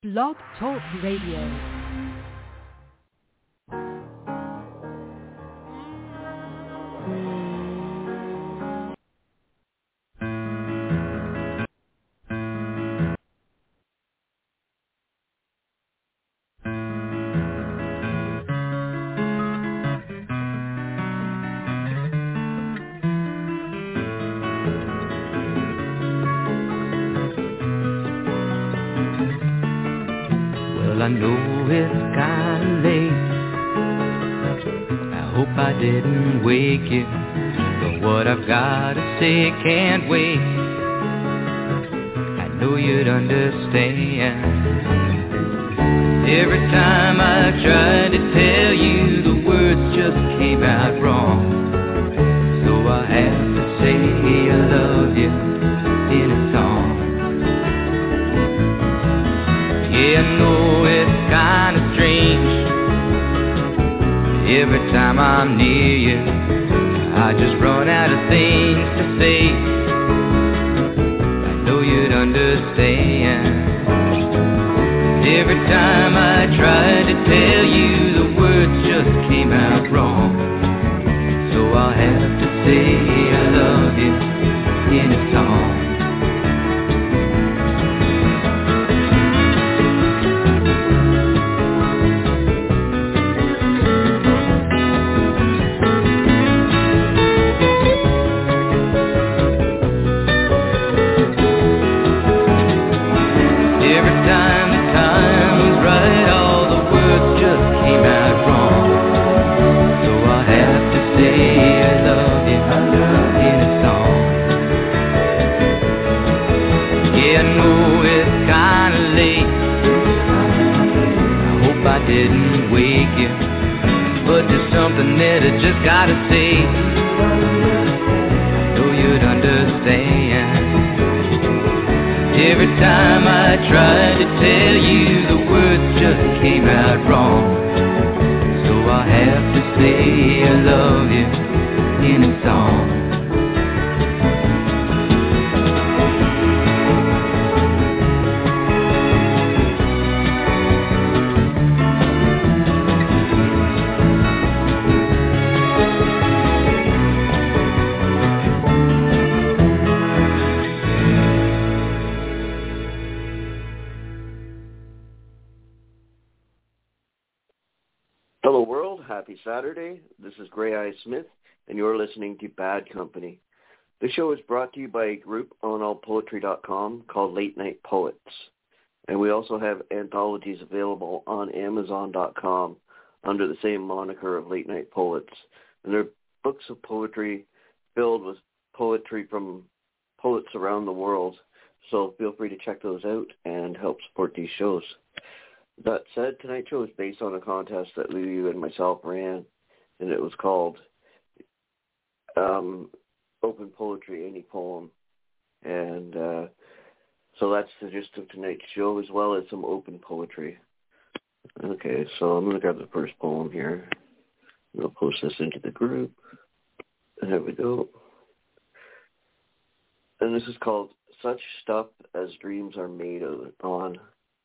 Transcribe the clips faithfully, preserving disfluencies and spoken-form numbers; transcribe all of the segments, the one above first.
Blog Talk Radio. I know it's kinda late. I hope I didn't wake you, but what I've gotta say can't wait. I know you'd understand. Every time I tried to tell you, the words just came out wrong. So I have to say I love you in a song. Yeah, I know it's kinda strange. Every time I'm near you, I just run out of things to say. I know you'd understand. Every time I tried to tell you, the words just came out wrong. So I'll have to say I love you in a song. Didn't wake you, but there's something that I just gotta say. I know you'd understand. Every time I tried to tell you, the words just came out wrong. So I have to say I love you in a song. Happy Saturday. This is Gray Eye Smith, and you're listening to Bad Company. The show is brought to you by a group on all poetry dot com called Late Night Poets. And we also have anthologies available on amazon dot com under the same moniker of Late Night Poets. And they're books of poetry filled with poetry from poets around the world. So feel free to check those out and help support these shows. That said, tonight's show is based on a contest that Lulu and myself ran, and it was called um, Open Poetry, Any Poem. And uh, so that's the gist of tonight's show, as well as some open poetry. Okay, so I'm going to grab the first poem here. We'll post this into the group. And there we go. And this is called Such Stuff as Dreams Are Made On.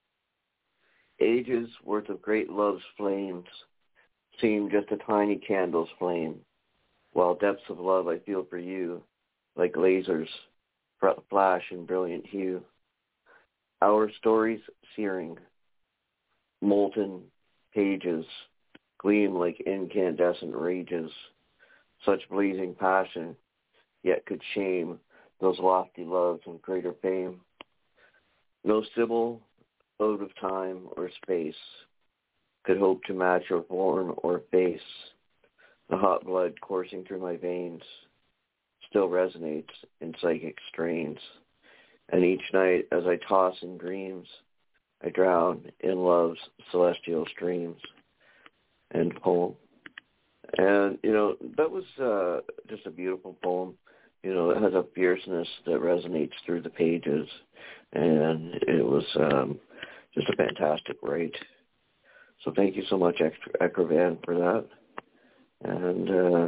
Ages worth of great love's flames seem just a tiny candle's flame, while depths of love I feel for you, like lasers, flash in brilliant hue. Our stories searing, molten pages gleam like incandescent rages. Such blazing passion, yet could shame those lofty loves and greater fame. No Sybil, out of time or space, could hope to match your form or face. The hot blood coursing through my veins still resonates in psychic strains. And each night as I toss in dreams, I drown in love's celestial streams. End poem. And, you know, that was uh, just a beautiful poem. You know, it has a fierceness that resonates through the pages. And it was um, just a fantastic write. So thank you so much, Acrovan, for that. And, uh,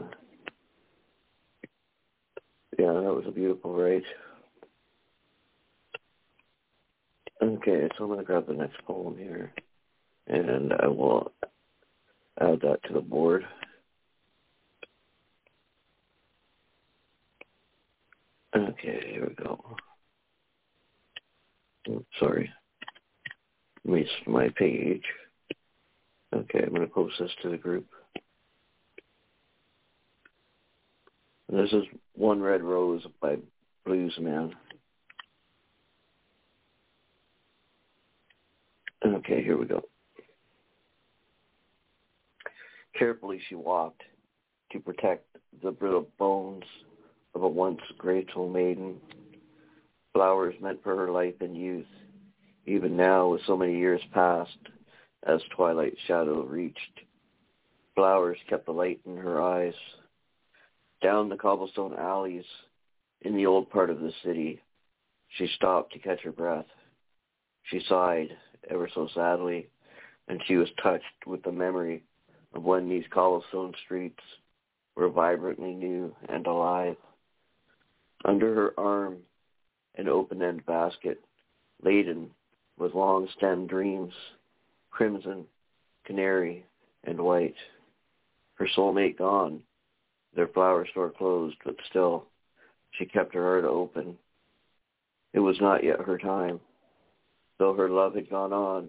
yeah, that was a beautiful write. Okay, so I'm going to grab the next poem here, and I will add that to the board. Okay, here we go. Oh, sorry. Missed my page. Okay, I'm going to post this to the group. And this is One Red Rose by Bluesman. Okay, here we go. Carefully she walked to protect the brittle bones of a once graceful maiden. Flowers meant for her life and youth, even now with so many years past, as twilight shadow reached. Flowers kept the light in her eyes. Down the cobblestone alleys in the old part of the city, she stopped to catch her breath. She sighed ever so sadly, and she was touched with the memory of when these cobblestone streets were vibrantly new and alive. Under her arm, an open-end basket laden with long-stemmed dreams, crimson, canary, and white. Her soulmate gone, their flower store closed, but still, she kept her heart open. It was not yet her time. Though her love had gone on,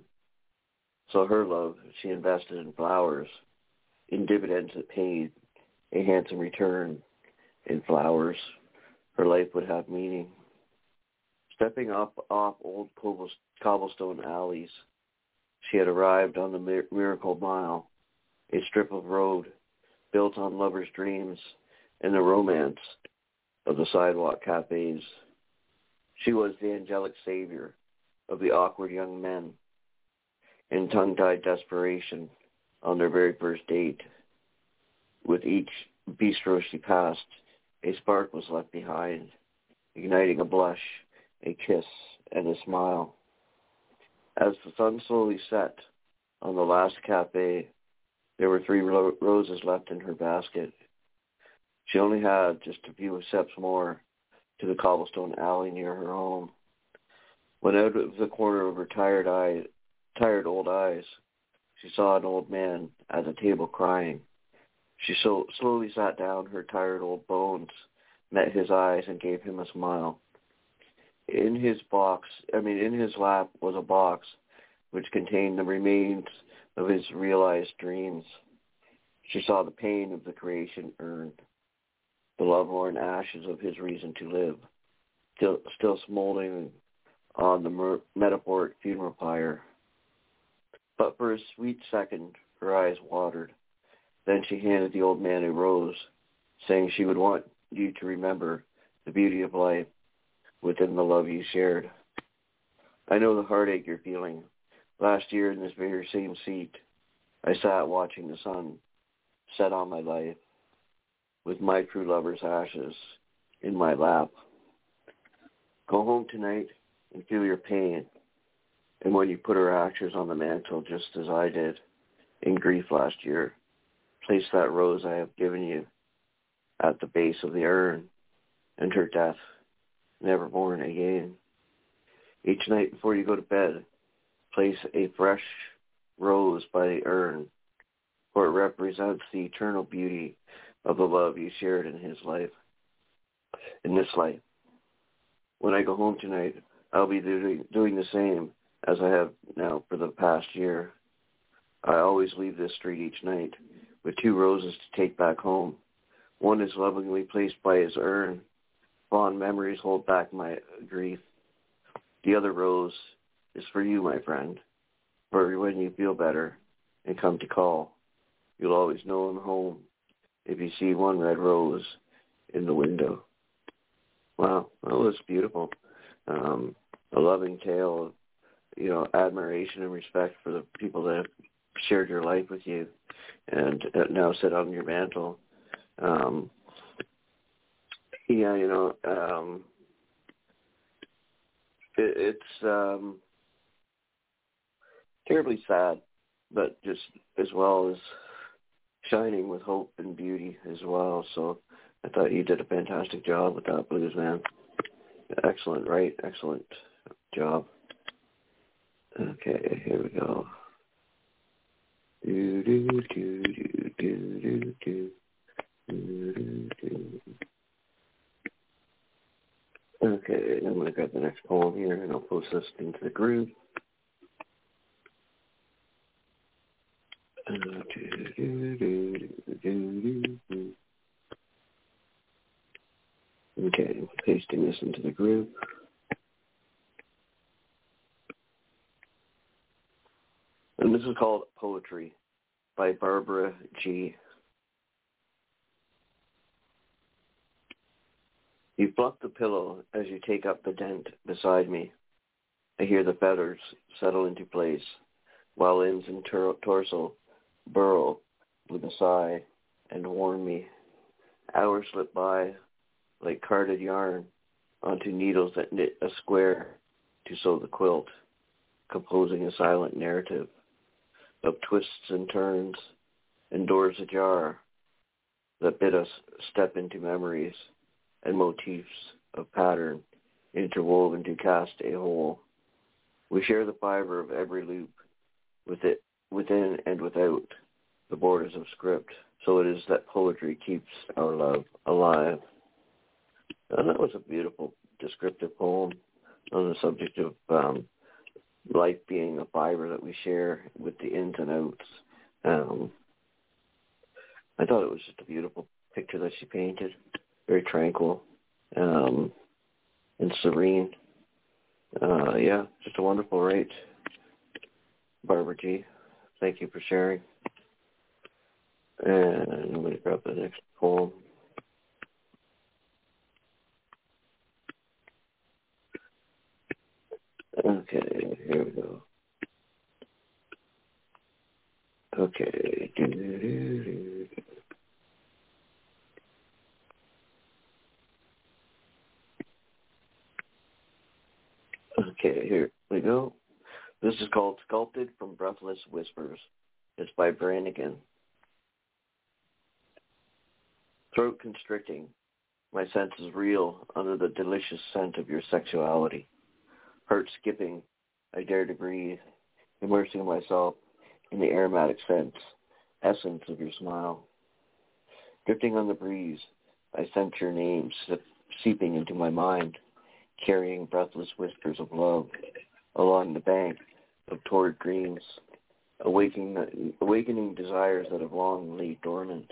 so her love she invested in flowers, in dividends that paid a handsome return in flowers. Her life would have meaning. Stepping up off old cobblestone alleys, she had arrived on the Miracle Mile, a strip of road built on lovers' dreams and the romance of the sidewalk cafes. She was the angelic savior of the awkward young men in tongue-tied desperation on their very first date. With each bistro she passed, a spark was left behind, igniting a blush, a kiss, and a smile. As the sun slowly set on the last cafe, there were three ro- roses left in her basket. She only had just a few steps more to the cobblestone alley near her home, when out of the corner of her tired eye, tired old eyes, she saw an old man at a table crying. She so slowly sat down. Her tired old bones met his eyes and gave him a smile. In his box, I mean, in his lap was a box which contained the remains of his realized dreams. She saw the pain of the creation urn, the lovelorn ashes of his reason to live, still, still smoldering on the mer- metaphoric funeral pyre. But for a sweet second, her eyes watered. Then she handed the old man a rose, saying she would want you to remember the beauty of life within the love you shared. I know the heartache you're feeling. Last year in this very same seat, I sat watching the sun set on my life, with my true lover's ashes in my lap. Go home tonight and feel your pain. And when you put her ashes on the mantle, just as I did in grief last year, place that rose I have given you at the base of the urn, and her death, never born again. Each night before you go to bed, place a fresh rose by the urn, for it represents the eternal beauty of the love you shared in his life, in this life. When I go home tonight, I'll be doing, doing the same as I have now for the past year. I always leave this street each night with two roses to take back home. One is lovingly placed by his urn. Fond memories hold back my grief. The other rose is for you, my friend, for when you feel better and come to call. You'll always know I'm home if you see one red rose in the window. Wow, that was beautiful. Um, a loving tale of, you know, admiration and respect for the people that have shared your life with you and now sit on your mantle. Um, yeah, you know, um, it, it's um, terribly sad, but just as well as shining with hope and beauty as well. So I thought you did a fantastic job with that, Bluesman. Excellent, right? Excellent job. Okay, here we go. Do, do, do, do, do, do, do. Do, do, do. Okay, I'm going to grab the next poem here, and I'll post this into the group. Uh, do, do, do, do, do, do. Okay, pasting this into the group. And this is called Poetry by Barbara G. You pluck the pillow as you take up the dent beside me. I hear the feathers settle into place, while limbs and tor- torso burrow with a sigh and warm me. Hours slip by like carded yarn onto needles that knit a square to sew the quilt, composing a silent narrative of twists and turns and doors ajar that bid us step into memories and motifs of pattern interwoven to cast a whole. We share the fiber of every loop with it within and without the borders of script. So it is that poetry keeps our love alive. And that was a beautiful descriptive poem on the subject of um, life being a fiber that we share with the ins and outs. Um, I thought it was just a beautiful picture that she painted. Very tranquil um, and serene. Uh, yeah, just a wonderful write, Barbara G. Thank you for sharing. And I'm going to grab the next poem. Okay, here we go. Okay. Do-do-do-do. Okay, here we go. This is called Sculpted from Breathless Whispers. It's by Brannigan. Throat constricting. My senses reel under the delicious scent of your sexuality. Heart skipping. I dare to breathe, immersing myself in the aromatic scents, essence of your smile. Drifting on the breeze, I sense your name seeping into my mind, carrying breathless whispers of love along the bank of torrid dreams, awakening, awakening desires that have long laid dormant.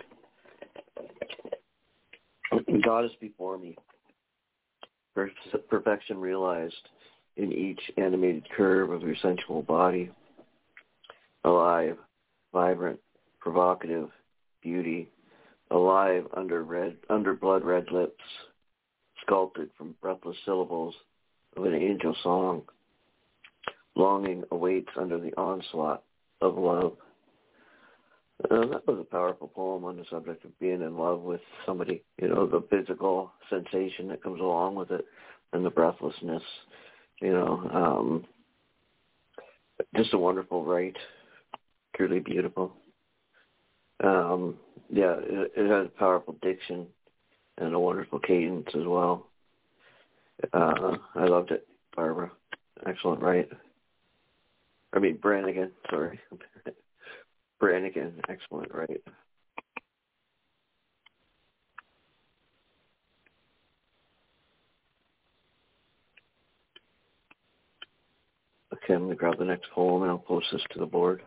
God is before me, perfection realized in each animated curve of your sensual body, alive, vibrant, provocative, beauty, alive under red, under blood red lips, sculpted from breathless syllables of an angel song. Longing awaits under the onslaught of love. Uh, that was a powerful poem on the subject of being in love with somebody, you know, the physical sensation that comes along with it and the breathlessness, you know. Um, just a wonderful write, truly beautiful. Um, yeah, it, it has powerful diction and a wonderful cadence as well. Uh, I loved it, Barbara. Excellent write. I mean, Brannigan, sorry. Brannigan, excellent, right? Okay, I'm going to grab the next poem and I'll post this to the board.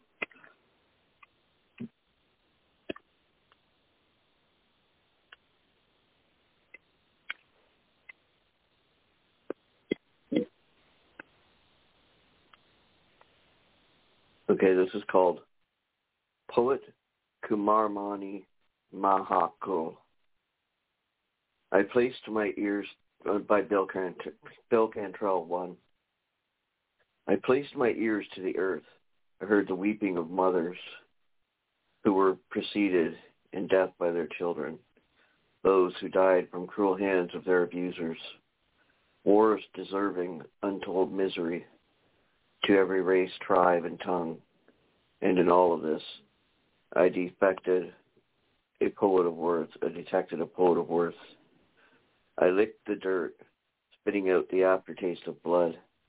Okay, this is called Poet Kumarmani Mahakul. I placed my ears, uh, by Bill, Cant- Bill Cantrell, one. I placed my ears to the earth. I heard the weeping of mothers who were preceded in death by their children, those who died from cruel hands of their abusers, wars deserving untold misery to every race, tribe, and tongue. And in all of this, I defected a poet of words, I detected a poet of worth. I licked the dirt, spitting out the aftertaste of blood,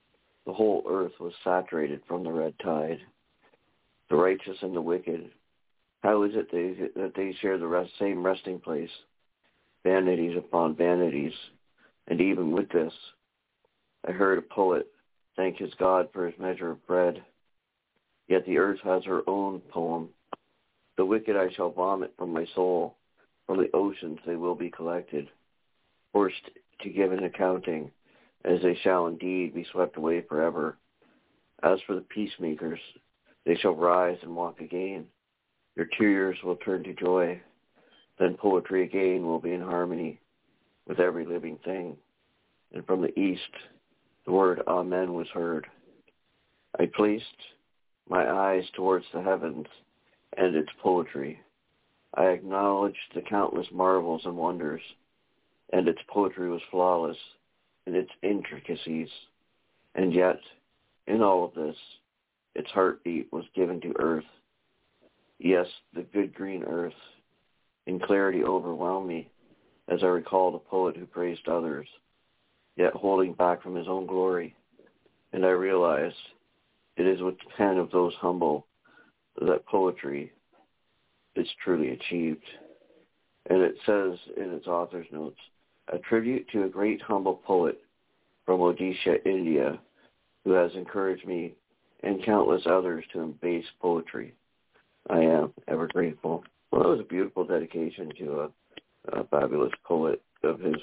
The whole earth was saturated from the red tide. The righteous and the wicked, how is it they, that they share the rest, same resting place? Vanities upon vanities. And even with this, I heard a poet thank his God for his measure of bread. Yet the earth has her own poem. The wicked I shall vomit from my soul. From the oceans they will be collected, forced to give an accounting, as they shall indeed be swept away forever. As for the peacemakers, they shall rise and walk again. Their tears will turn to joy. Then poetry again will be in harmony with every living thing. And from the east, the word Amen was heard. I placed my eyes towards the heavens and its poetry. I acknowledged the countless marvels and wonders, and its poetry was flawless in its intricacies. And yet, in all of this, its heartbeat was given to earth. Yes, the good green earth. In clarity overwhelmed me, as I recalled a poet who praised others, yet holding back from his own glory. And I realized it is with the pen of those humble that poetry is truly achieved. And it says in its author's notes, a tribute to a great humble poet from Odisha, India, who has encouraged me and countless others to embrace poetry. I am ever grateful. Well, that was a beautiful dedication to a, a fabulous poet of his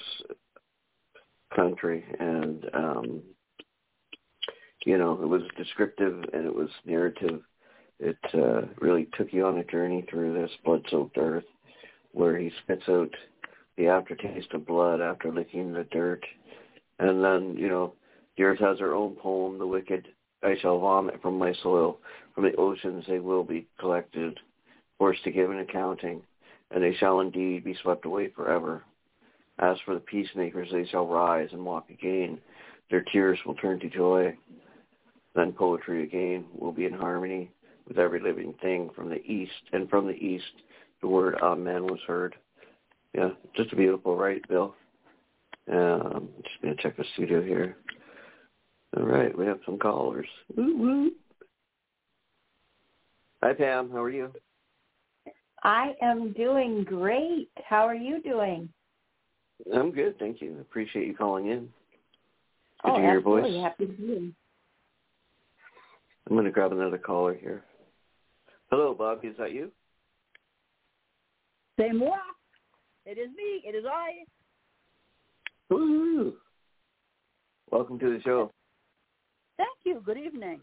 country. And, um, you know, it was descriptive and it was narrative. It uh, really took you on a journey through this blood-soaked earth where he spits out the aftertaste of blood after licking the dirt. And then, you know, the earth has her own poem, the wicked I shall vomit from my soil. From the oceans they will be collected, forced to give an accounting, and they shall indeed be swept away forever. As for the peacemakers, they shall rise and walk again. Their tears will turn to joy. Then poetry again will be in harmony with every living thing from the east. And from the east, the word Amen was heard. Yeah, just beautiful, right, Bill? Um, just going to check the studio here. All right, we have some callers. Woo woo. Hi, Pam. How are you? I am doing great. How are you doing? I'm good, thank you. Appreciate you calling in. Good oh, to hear absolutely. your voice. Happy to be here. I'm going to grab another caller here. Hello, Bobby. Is that you? C'est moi. It is me. It is I. Woo! Welcome to the show. Thank you. Good evening.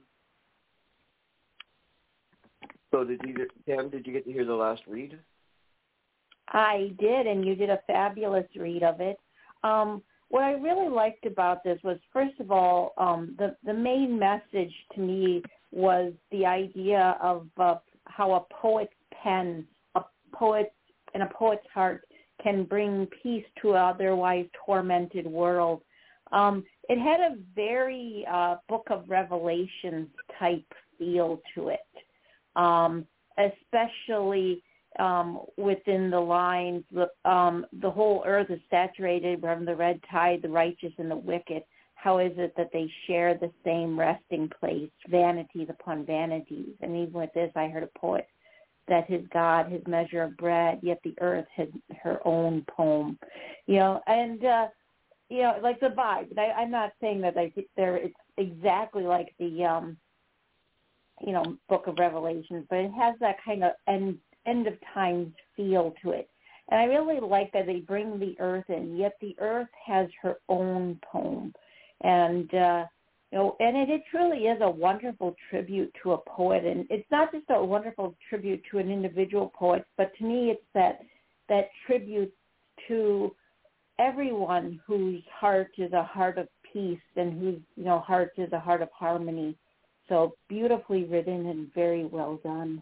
So did you, Pam, did you get to hear the last read? I did, and you did a fabulous read of it. Um, what I really liked about this was, first of all, um, the, the main message to me was the idea of uh, how a poet's pen, a poet and a poet's heart can bring peace to an otherwise tormented world. Um, it had a very uh, Book of Revelations type feel to it, um, especially um, within the lines, the, um, the whole earth is saturated from the red tide, the righteous and the wicked. How is it that they share the same resting place, vanities upon vanities? And even with this, I heard a poet that his God, his measure of bread, yet the earth has her own poem. You know, and, uh, you know, like the vibe. I, I'm not saying that I think there it's exactly like the, um, you know, Book of Revelations, but it has that kind of end, end of times feel to it. And I really like that they bring the earth in, yet the earth has her own poem. And, uh, you know, and it, it truly is a wonderful tribute to a poet. And it's not just a wonderful tribute to an individual poet, but to me it's that that tribute to everyone whose heart is a heart of peace and whose, you know, heart is a heart of harmony. So beautifully written and very well done.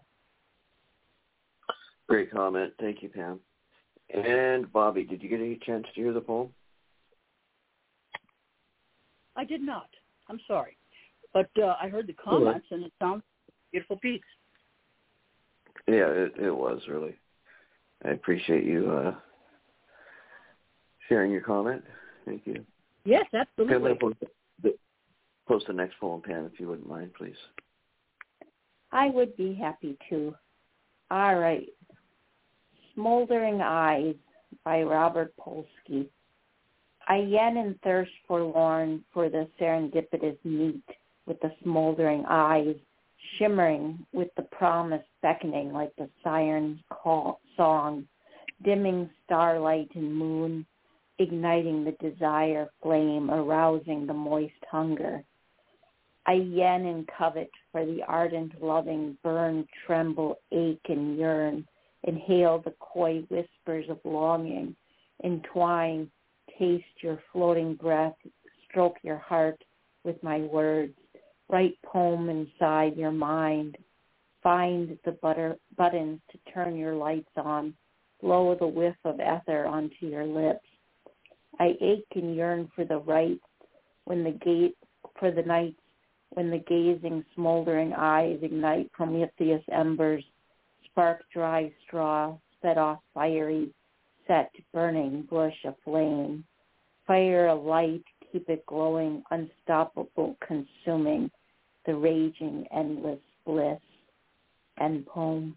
Great comment. Thank you, Pam. And Bobby, did you get any chance to hear the poem? I did not. I'm sorry. But uh, I heard the comments, and it sounds like a beautiful piece. Yeah, it, it was, really. I appreciate you uh, sharing your comment. Thank you. Yes, absolutely. The, post the next poem, Pam, if you wouldn't mind, please. I would be happy to. All right. Smoldering Eyes by Robert Polsky. I yen and thirst forlorn for the serendipitous meet with the smoldering eyes, shimmering with the promise beckoning like the siren's call song, dimming starlight and moon, igniting the desire flame, arousing the moist hunger. I yen and covet for the ardent loving burn, tremble, ache, and yearn, inhale the coy whispers of longing, entwine, taste your floating breath, stroke your heart with my words, write poem inside your mind, find the butter, buttons to turn your lights on, blow the whiff of ether onto your lips. I ache and yearn for the right, when the gate, for the nights when the gazing, smoldering eyes ignite Prometheus embers, spark dry straw, set off fiery, set burning bush aflame. Fire a light, keep it glowing, unstoppable, consuming, the raging, endless bliss. End poem.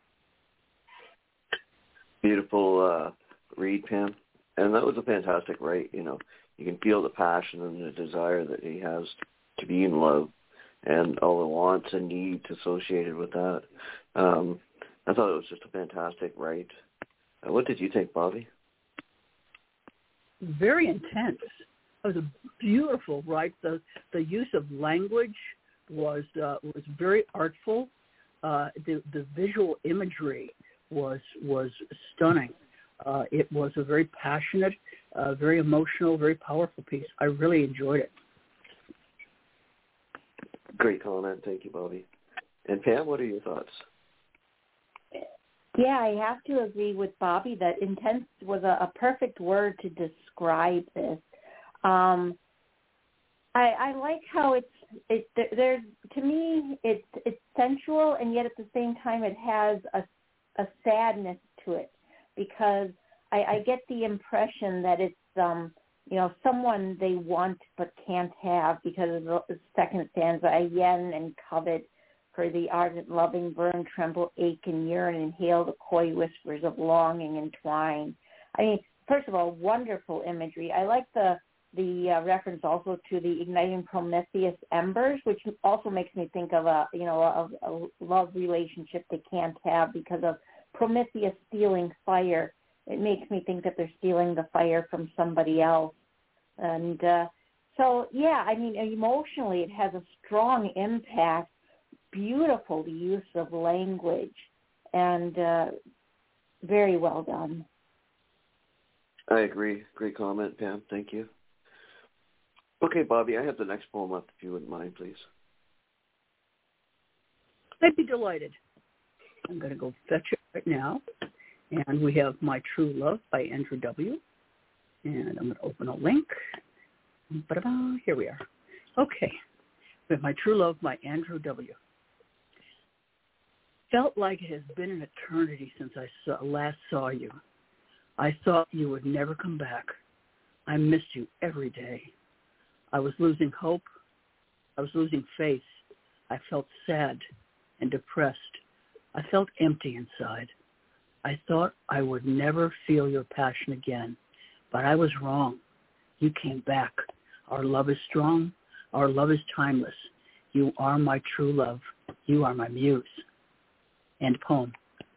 Beautiful uh, read, Pam. And that was a fantastic write. You know, you can feel the passion and the desire that he has to be in love and all the wants and needs associated with that. Um, I thought it was just a fantastic write. Uh, what did you think, Bobby? Very intense. It was a beautiful write. The the use of language was uh, was very artful. Uh, the the visual imagery was was stunning. Uh, it was a very passionate, uh, very emotional, very powerful piece. I really enjoyed it. Great comment. Thank you, Bobby. And Pam, what are your thoughts? Yeah, I have to agree with Bobby that intense was a, a perfect word to describe this. Um, I, I like how it's it there. To me, it's it's sensual, and yet at the same time, it has a a sadness to it, because I, I get the impression that it's um you know someone they want but can't have, because of the second stanza, I yen and covet for the ardent loving burn, tremble, ache, and yearn, inhale the coy whispers of longing and twine. I mean, first of all, wonderful imagery. I like the the uh, reference also to the igniting Prometheus embers, which also makes me think of a you know a, a love relationship they can't have because of Prometheus stealing fire. It makes me think that they're stealing the fire from somebody else. And uh, so, yeah, I mean, emotionally, it has a strong impact. Beautiful the use of language, and uh, very well done. I agree. Great comment, Pam. Thank you. Okay, Bobby, I have the next poem up, if you wouldn't mind, please. I'd be delighted. I'm going to go fetch it right now. And we have My True Love by Andrew W. And I'm going to open a link. Ba-da-ba, here we are. Okay. We have My True Love by Andrew W. Felt like it has been an eternity since I saw, last saw you. I thought you would never come back. I missed you every day. I was losing hope. I was losing faith. I felt sad and depressed. I felt empty inside. I thought I would never feel your passion again, but I was wrong. You came back. Our love is strong. Our love is timeless. You are my true love. You are my muse. End poem.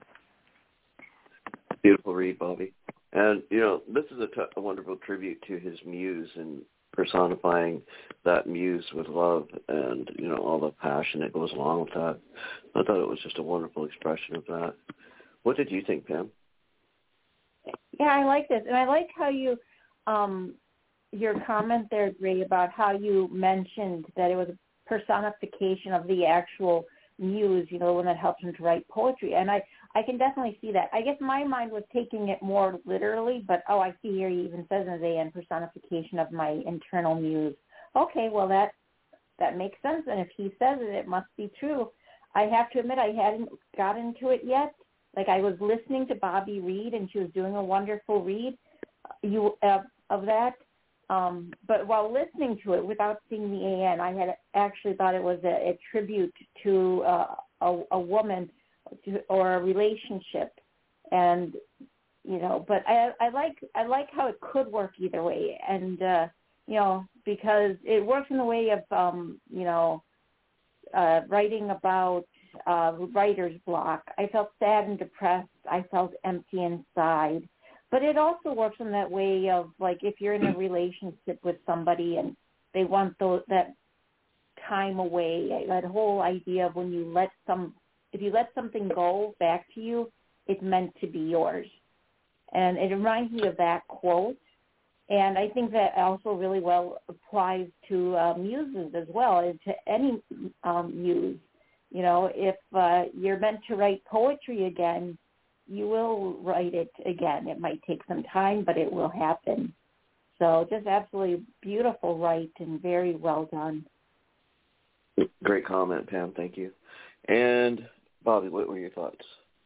Beautiful read, Bobby. And, you know, this is a, t- a wonderful tribute to his muse and personifying that muse with love and, you know, all the passion that goes along with that. I thought it was just a wonderful expression of that. What did you think, Pam? Yeah, I like this. And I like how you, um, your comment there, Ray, about how you mentioned that it was a personification of the actual muse, you know, the one that helps him to write poetry. And I, I can definitely see that. I guess my mind was taking it more literally, but, oh, I see here he even says in the end, personification of my internal muse. Okay, well, that that makes sense. And if he says it, it must be true. I have to admit I hadn't got into it yet. Like, I was listening to Bobby read, and she was doing a wonderful read you uh, of that. Um, but while listening to it without seeing the A N, I had actually thought it was a, a tribute to uh, a, a woman to, or a relationship. And, you know, but I, I like I like how it could work either way. And, uh, you know, because it works in the way of, um, you know, uh, writing about uh, writer's block. I felt sad and depressed. I felt empty inside. But it also works in that way of, like, if you're in a relationship with somebody and they want those, that time away, that whole idea of when you let some, if you let something go back to you, it's meant to be yours. And it reminds me of that quote. And I think that also really well applies to uh, muses as well, and to any um, muse. You know, if uh, you're meant to write poetry again, you will write it again. It might take some time, but it will happen. So just absolutely beautiful write and very well done. Great comment, Pam. Thank you. And Bobby, what were your thoughts?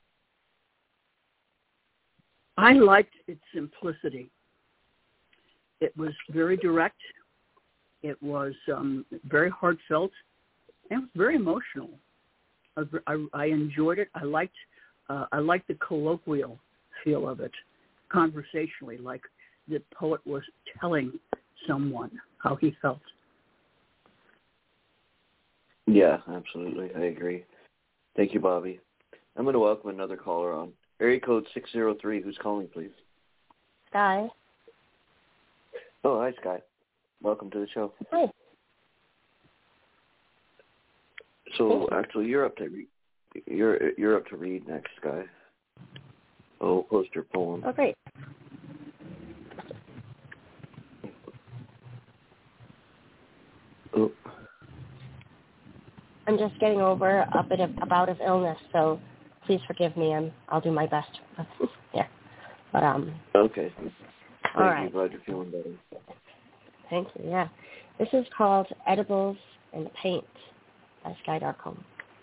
I liked its simplicity. It was very direct. It was um, very heartfelt, and it was very emotional. I, I, I enjoyed it. I liked uh, I liked the colloquial feel of it, conversationally, like the poet was telling someone how he felt. Yeah, absolutely. I agree. Thank you, Bobby. I'm going to welcome another caller on. Area code six zero three. Who's calling, please? Sky. Oh, hi, Sky. Welcome to the show. Hi. So, actually, you're up to read. You're you're up to read next, Sky. Oh, post your poem. Oh, great. Oh. I'm just getting over a bit of a bout of illness, so please forgive me, and I'll do my best. yeah. But um. Okay. Thank all you. right. Glad you're feeling better. Thank you. Yeah. This is called Edibles and Paint by Sky Darkholm.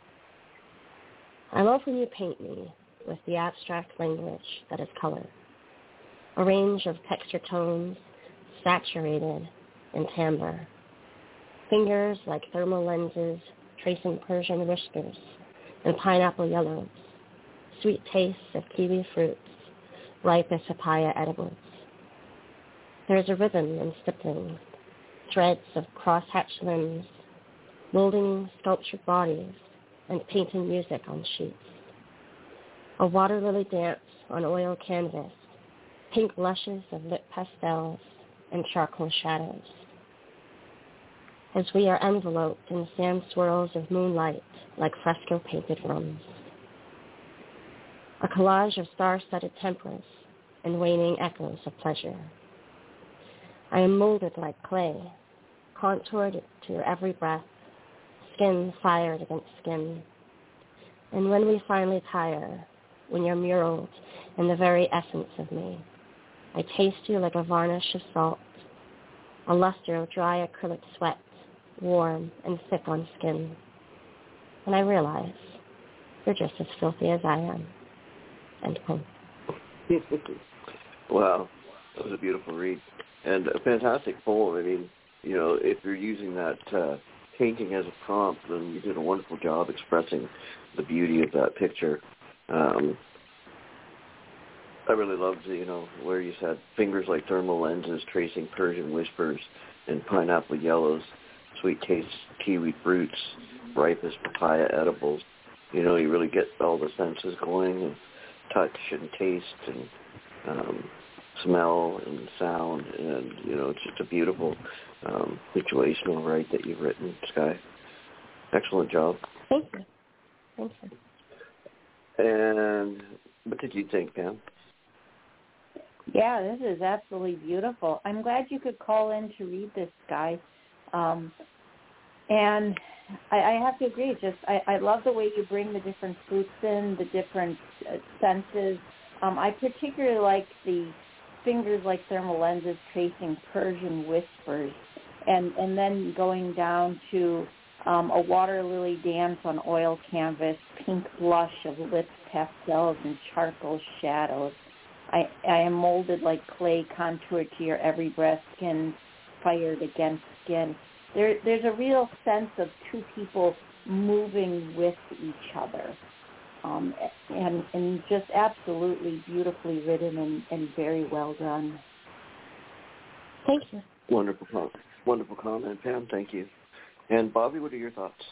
I love when you paint me with the abstract language that is color, a range of texture tones, saturated in timbre, fingers like thermal lenses tracing Persian whiskers and pineapple yellows, sweet tastes of kiwi fruits, ripe as papaya edibles. There is a rhythm in stippling, threads of cross-hatched limbs, molding sculptured bodies, and painting music on sheets. A water lily dance on oil canvas, pink blushes of lit pastels and charcoal shadows. As we are enveloped in sand swirls of moonlight like fresco-painted rooms. A collage of star-studded temples and waning echoes of pleasure. I am molded like clay, contoured to your every breath, skin fired against skin. And when we finally tire, when you're muraled in the very essence of me, I taste you like a varnish of salt, a luster of dry acrylic sweat, warm and thick on skin. And I realize you're just as filthy as I am. End quote. Wow, that was a beautiful read. And a fantastic poem. I mean, you know, if you're using that uh, painting as a prompt, then you did a wonderful job expressing the beauty of that picture. Um, I really loved, you know, where you said fingers like thermal lenses tracing Persian whispers and pineapple yellows, sweet taste kiwi fruits, ripe as papaya edibles. You know, you really get all the senses going, and touch and taste and um, smell and sound, and, you know, it's just a beautiful um, situational write that you've written, Sky. Excellent job. Thank you. Thank you. And what did you think, Pam? Yeah, this is absolutely beautiful. I'm glad you could call in to read this, Sky. Um, and I, I have to agree. Just I, I love the way you bring the different fruits in, the different uh, senses. Um, I particularly like the fingers like thermal lenses tracing Persian whispers, and and then going down to um, a water lily dance on oil canvas, pink blush of lit pastels and charcoal shadows. I, I am molded like clay, contoured to your every breath, skin fired against skin. There, there's a real sense of two people moving with each other, um, and, and just absolutely beautifully written and, and very well done. Thank you. Wonderful, com- wonderful comment, Pam. Thank you. And Bobby, what are your thoughts?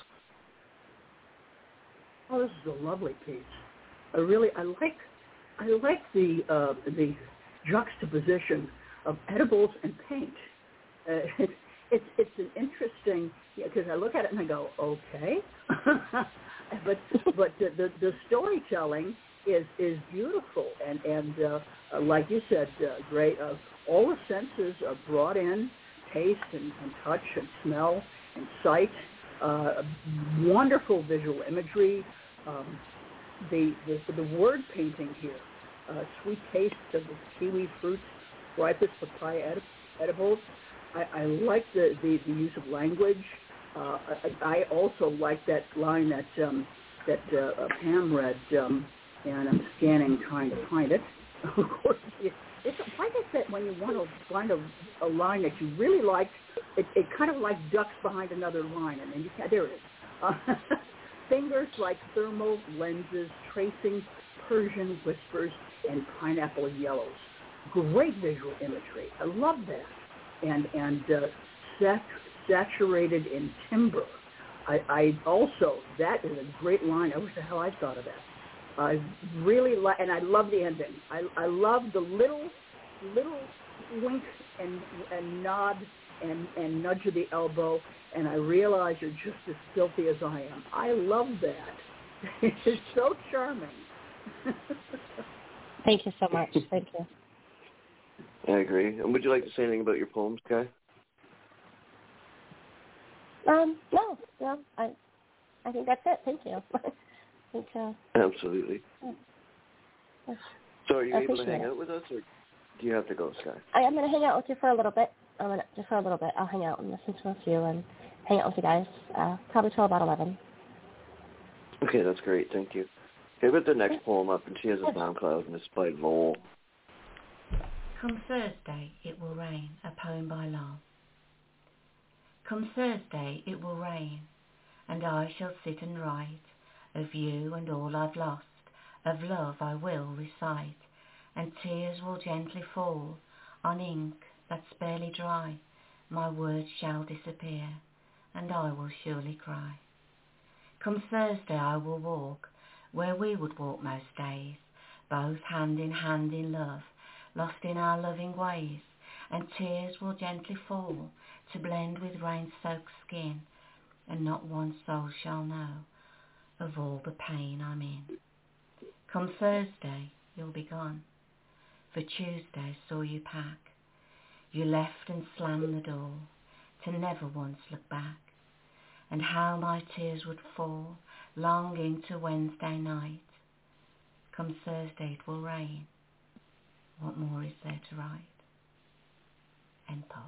Oh, this is a lovely piece. I really, I like, I like the uh, the juxtaposition of edibles and paint. Uh, it, it's it's an interesting, because yeah, I look at it and I go, okay, but but the, the the storytelling is is beautiful, and and uh, uh, like you said, uh, great. Uh, all the senses are brought in, taste and, and touch and smell and sight. Uh, wonderful visual imagery. Um, the, the the word painting here, uh, sweet taste of the kiwi fruits, ripest papaya edi- edibles. I, I like the, the, the use of language. Uh, I, I also like that line that um, that uh, Pam read, um, and I'm scanning trying to find it. Of course, it, it's like I said, when you want to find a, a line that you really like, it, it kind of like ducks behind another line, and then you can, there it is. Uh, fingers like thermal lenses, tracing Persian whispers and pineapple yellows. Great visual imagery. I love that. And and uh, sat, saturated in timber. I, I also, that is a great line. I wish the hell I thought of that. I really like, and I love the ending. I, I love the little, little wink and, and nod and, and nudge of the elbow, and I realize you're just as filthy as I am. I love that. It's so charming. Thank you so much. Thank you. I agree. And would you like to say anything about your poems, Kai? Um, no, no, I, I think that's it. Thank you. Thank you. Absolutely. Yeah. So are you I able to hang it. out with us, or do you have to go, Sky? I am going to hang out with you for a little bit. I'm gonna, just for a little bit. I'll hang out and listen to a few and hang out with you guys, uh, probably till about eleven. Okay, that's great. Thank you. Okay, put the next poem up, and she has a SoundCloud, and it's by Lowell. Come Thursday, it will rain, a poem by Lowell. Come Thursday, it will rain, and I shall sit and write of you and all I've lost, of love I will recite, and tears will gently fall on ink that's barely dry. My words shall disappear, and I will surely cry. Come Thursday, I will walk where we would walk most days, both hand in hand in love, lost in our loving ways, and tears will gently fall to blend with rain-soaked skin, and not one soul shall know of all the pain I'm in. Come Thursday, you'll be gone, for Tuesday saw you pack. You left and slammed the door to never once look back, and how my tears would fall long into Wednesday night. Come Thursday it will rain. What more is there to write? End poem.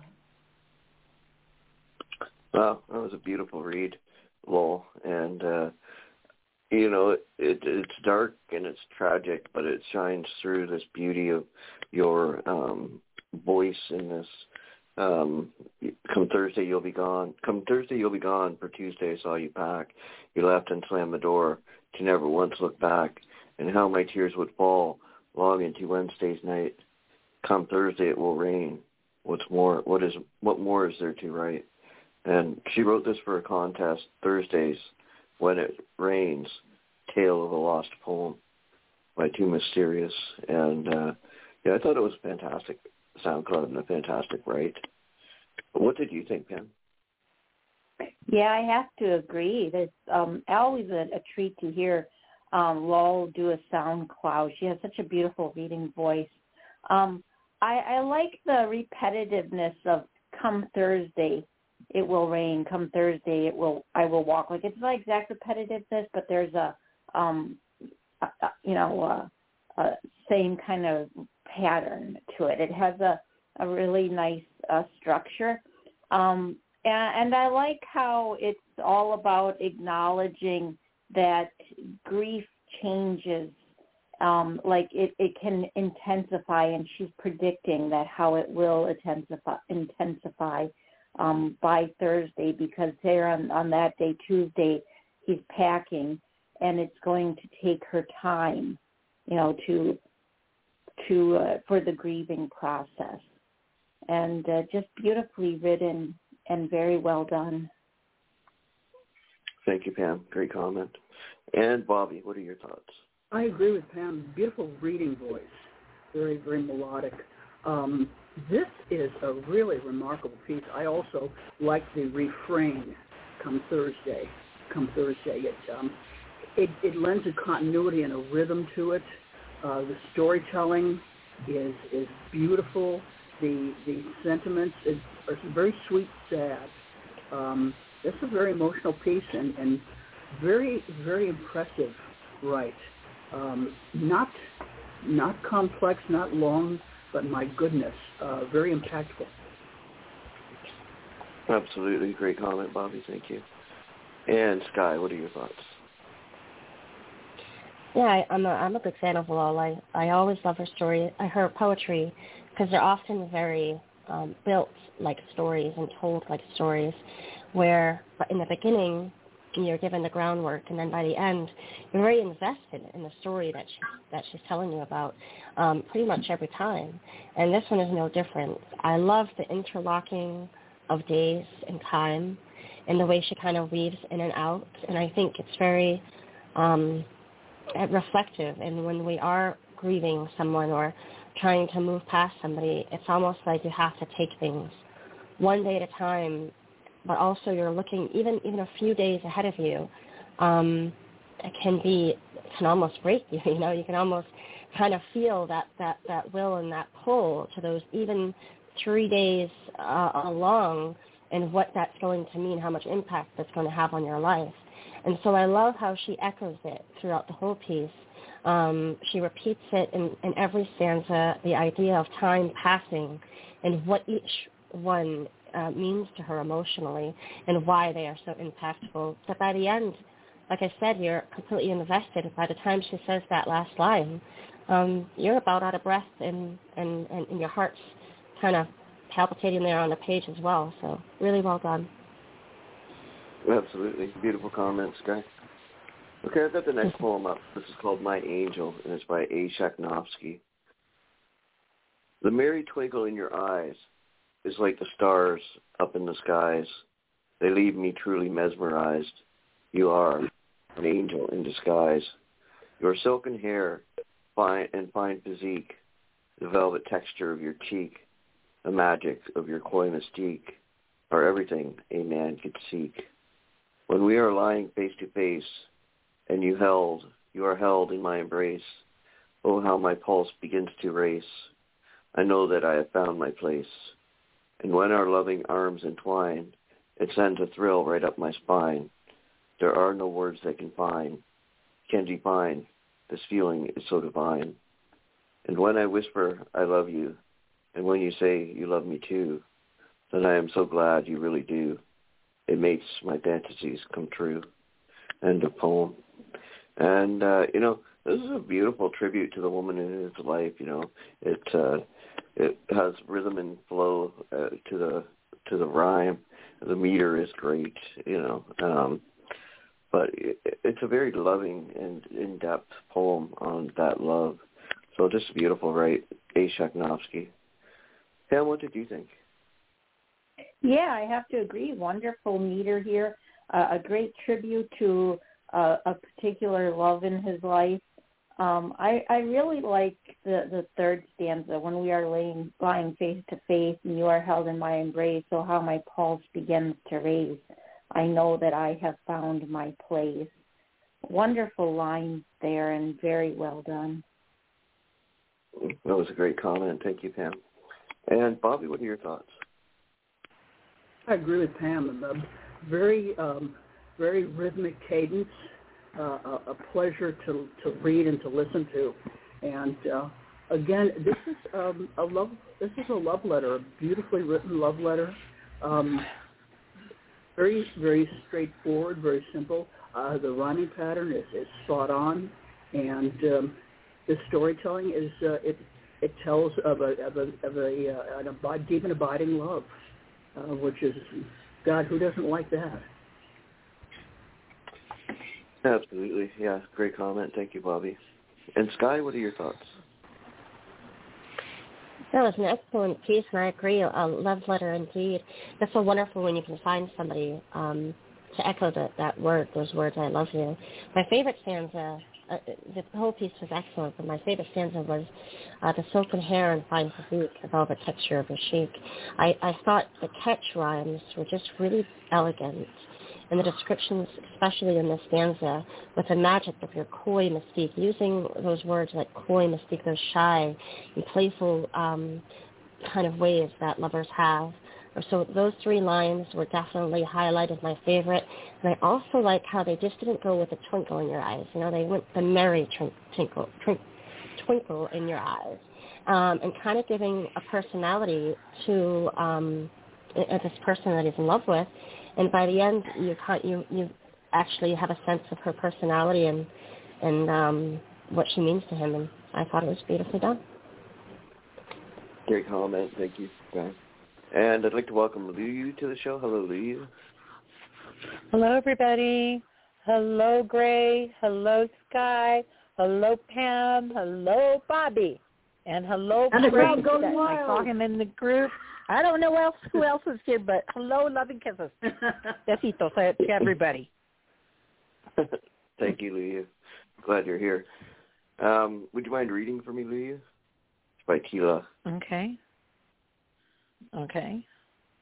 Wow, that was a beautiful read, Lowell. And, uh, you know, it, it, it's dark and it's tragic, but it shines through this beauty of your um, voice in this. Um, come Thursday, you'll be gone. Come Thursday, you'll be gone. For Tuesday, I saw you pack. You left and slammed the door to never once look back. And how my tears would fall long into Wednesday's night. Come Thursday, it will rain. What's more? What is? What more is there to write? And she wrote this for a contest, Thursdays, When It Rains, Tale of a Lost Poem by Too Mysterious. And, uh, yeah, I thought it was a fantastic SoundCloud and a fantastic write. What did you think, Pam? Yeah, I have to agree. It's um, always a, a treat to hear um, Lowell do a SoundCloud. She has such a beautiful reading voice. Um, I, I like the repetitiveness of come Thursday, it will rain. Come Thursday, it will. I will walk. Like it's not exact repetitiveness, but there's a, um, a, a you know, a, a same kind of pattern to it. It has a, a really nice uh, structure, um, and, and I like how it's all about acknowledging that grief changes um, like it, it can intensify, and she's predicting that how it will intensify, intensify um, by Thursday, because there on, on that day, Tuesday, he's packing, and it's going to take her time, you know, to to uh, for the grieving process. And uh, just beautifully written and very well done. Thank you, Pam. Great comment. And Bobby, what are your thoughts? I agree with Pam. Beautiful reading voice. Very, very melodic. Um, this is a really remarkable piece. I also like the refrain, come Thursday, come Thursday. It, um, it, it lends a continuity and a rhythm to it. Uh, the storytelling is is beautiful. The the sentiments is, are very sweet, sad. Um, it's a very emotional piece and, and very, very impressive, right? Um, not not complex, not long, but my goodness, uh, very impactful. Absolutely. Great comment, Bobby. Thank you. And Sky, what are your thoughts? Yeah, I, I'm a I'm a big fan of Lal. I I always love her story, uh, her poetry, because they're often very um, built like stories and told like stories, where in the beginning you're given the groundwork, and then by the end you're very invested in the story that she that she's telling you about, um, pretty much every time. And this one is no different. I love the interlocking of days and time, and the way she kind of weaves in and out. And I think it's very um, reflective. And when we are grieving someone or trying to move past somebody, it's almost like you have to take things one day at a time, but also you're looking even even a few days ahead of you. Um, it can be can almost break you. You know, you can almost kind of feel that that that will and that pull to those even three days uh, along, and what that's going to mean, how much impact that's going to have on your life. And so I love how she echoes it throughout the whole piece. Um, she repeats it in, in every stanza, the idea of time passing and what each one uh, means to her emotionally and why they are so impactful. But by the end, like I said, you're completely invested. By the time she says that last line, um, you're about out of breath, and, and, and, and your heart's kind of palpitating there on the page as well. So really well done. Absolutely. Beautiful comments, Guy. Okay, I've got the next poem up. This is called My Angel, and it's by A. Shacknofsky. The merry twinkle in your eyes is like the stars up in the skies. They leave me truly mesmerized. You are an angel in disguise. Your silken hair fine and fine physique, the velvet texture of your cheek, the magic of your coy mystique are everything a man could seek. When we are lying face to face, and you held, you are held in my embrace, oh, how my pulse begins to race. I know that I have found my place. And when our loving arms entwine, it sends a thrill right up my spine. There are no words that can find, can define. This feeling is so divine. And when I whisper, I love you, and when you say you love me too, then I am so glad you really do. It makes my fantasies come true. End of poem. And, uh, you know, this is a beautiful tribute to the woman in his life, you know. It uh, it has rhythm and flow uh, to the to the rhyme. The meter is great, you know. Um, but it, it's a very loving and in-depth poem on that love. So just beautiful, right? A. Shacknofsky. Pam, what did you think? Yeah, I have to agree. Wonderful meter here. Uh, a great tribute to uh, a particular love in his life. Um, I, I really like the, the third stanza, when we are laying, lying face to face and you are held in my embrace, so how my pulse begins to race. I know that I have found my place. Wonderful lines there and very well done. That was a great comment. Thank you, Pam. And Bobby, what are your thoughts? I agree with Pam. A very, um, very rhythmic cadence, uh, a, a pleasure to to read and to listen to. And uh, again, this is um, a love. This is a love letter, a beautifully written love letter. Um, very, very straightforward, very simple. Uh, the rhyming pattern is, is spot on, and um, the storytelling is uh, it it tells of a of a of a uh, an abide, deep and abiding love, uh, which is God. Who doesn't like that? Absolutely, yeah. Great comment. Thank you, Bobby. And Sky, what are your thoughts? That was an excellent piece, and I agree. A love letter indeed. It's so wonderful when you can find somebody um, to echo the, that word, those words, I love you. My favorite stanza, uh, the whole piece was excellent, but my favorite stanza was uh, the silken hair and fine physique, the velvet texture of your cheek. I, I thought the catch rhymes were just really elegant, and the descriptions, especially in this stanza, with the magic of your coy mystique, using those words like coy mystique, those shy and playful um, kind of ways that lovers have. So those three lines were definitely highlighted my favorite. And I also like how they just didn't go with a twinkle in your eyes. You know, they went the merry twinkle, twinkle in your eyes, um, and kind of giving a personality to um, this person that he's in love with. And by the end, you you you actually have a sense of her personality and and um, what she means to him. And I thought it was beautifully done. Great comment. Thank you, guys. And I'd like to welcome Liu to the show. Hello, Liu. Hello, everybody. Hello, Gray. Hello, Sky. Hello, Pam. Hello, Bobby. And hello, And Greg. I saw him in the group. I don't know else who else is here, but hello, loving kisses. Besitos to everybody. Thank you, Liu. Glad you're here. Um, would you mind reading for me, Liu? It's by Tila. Okay. Okay.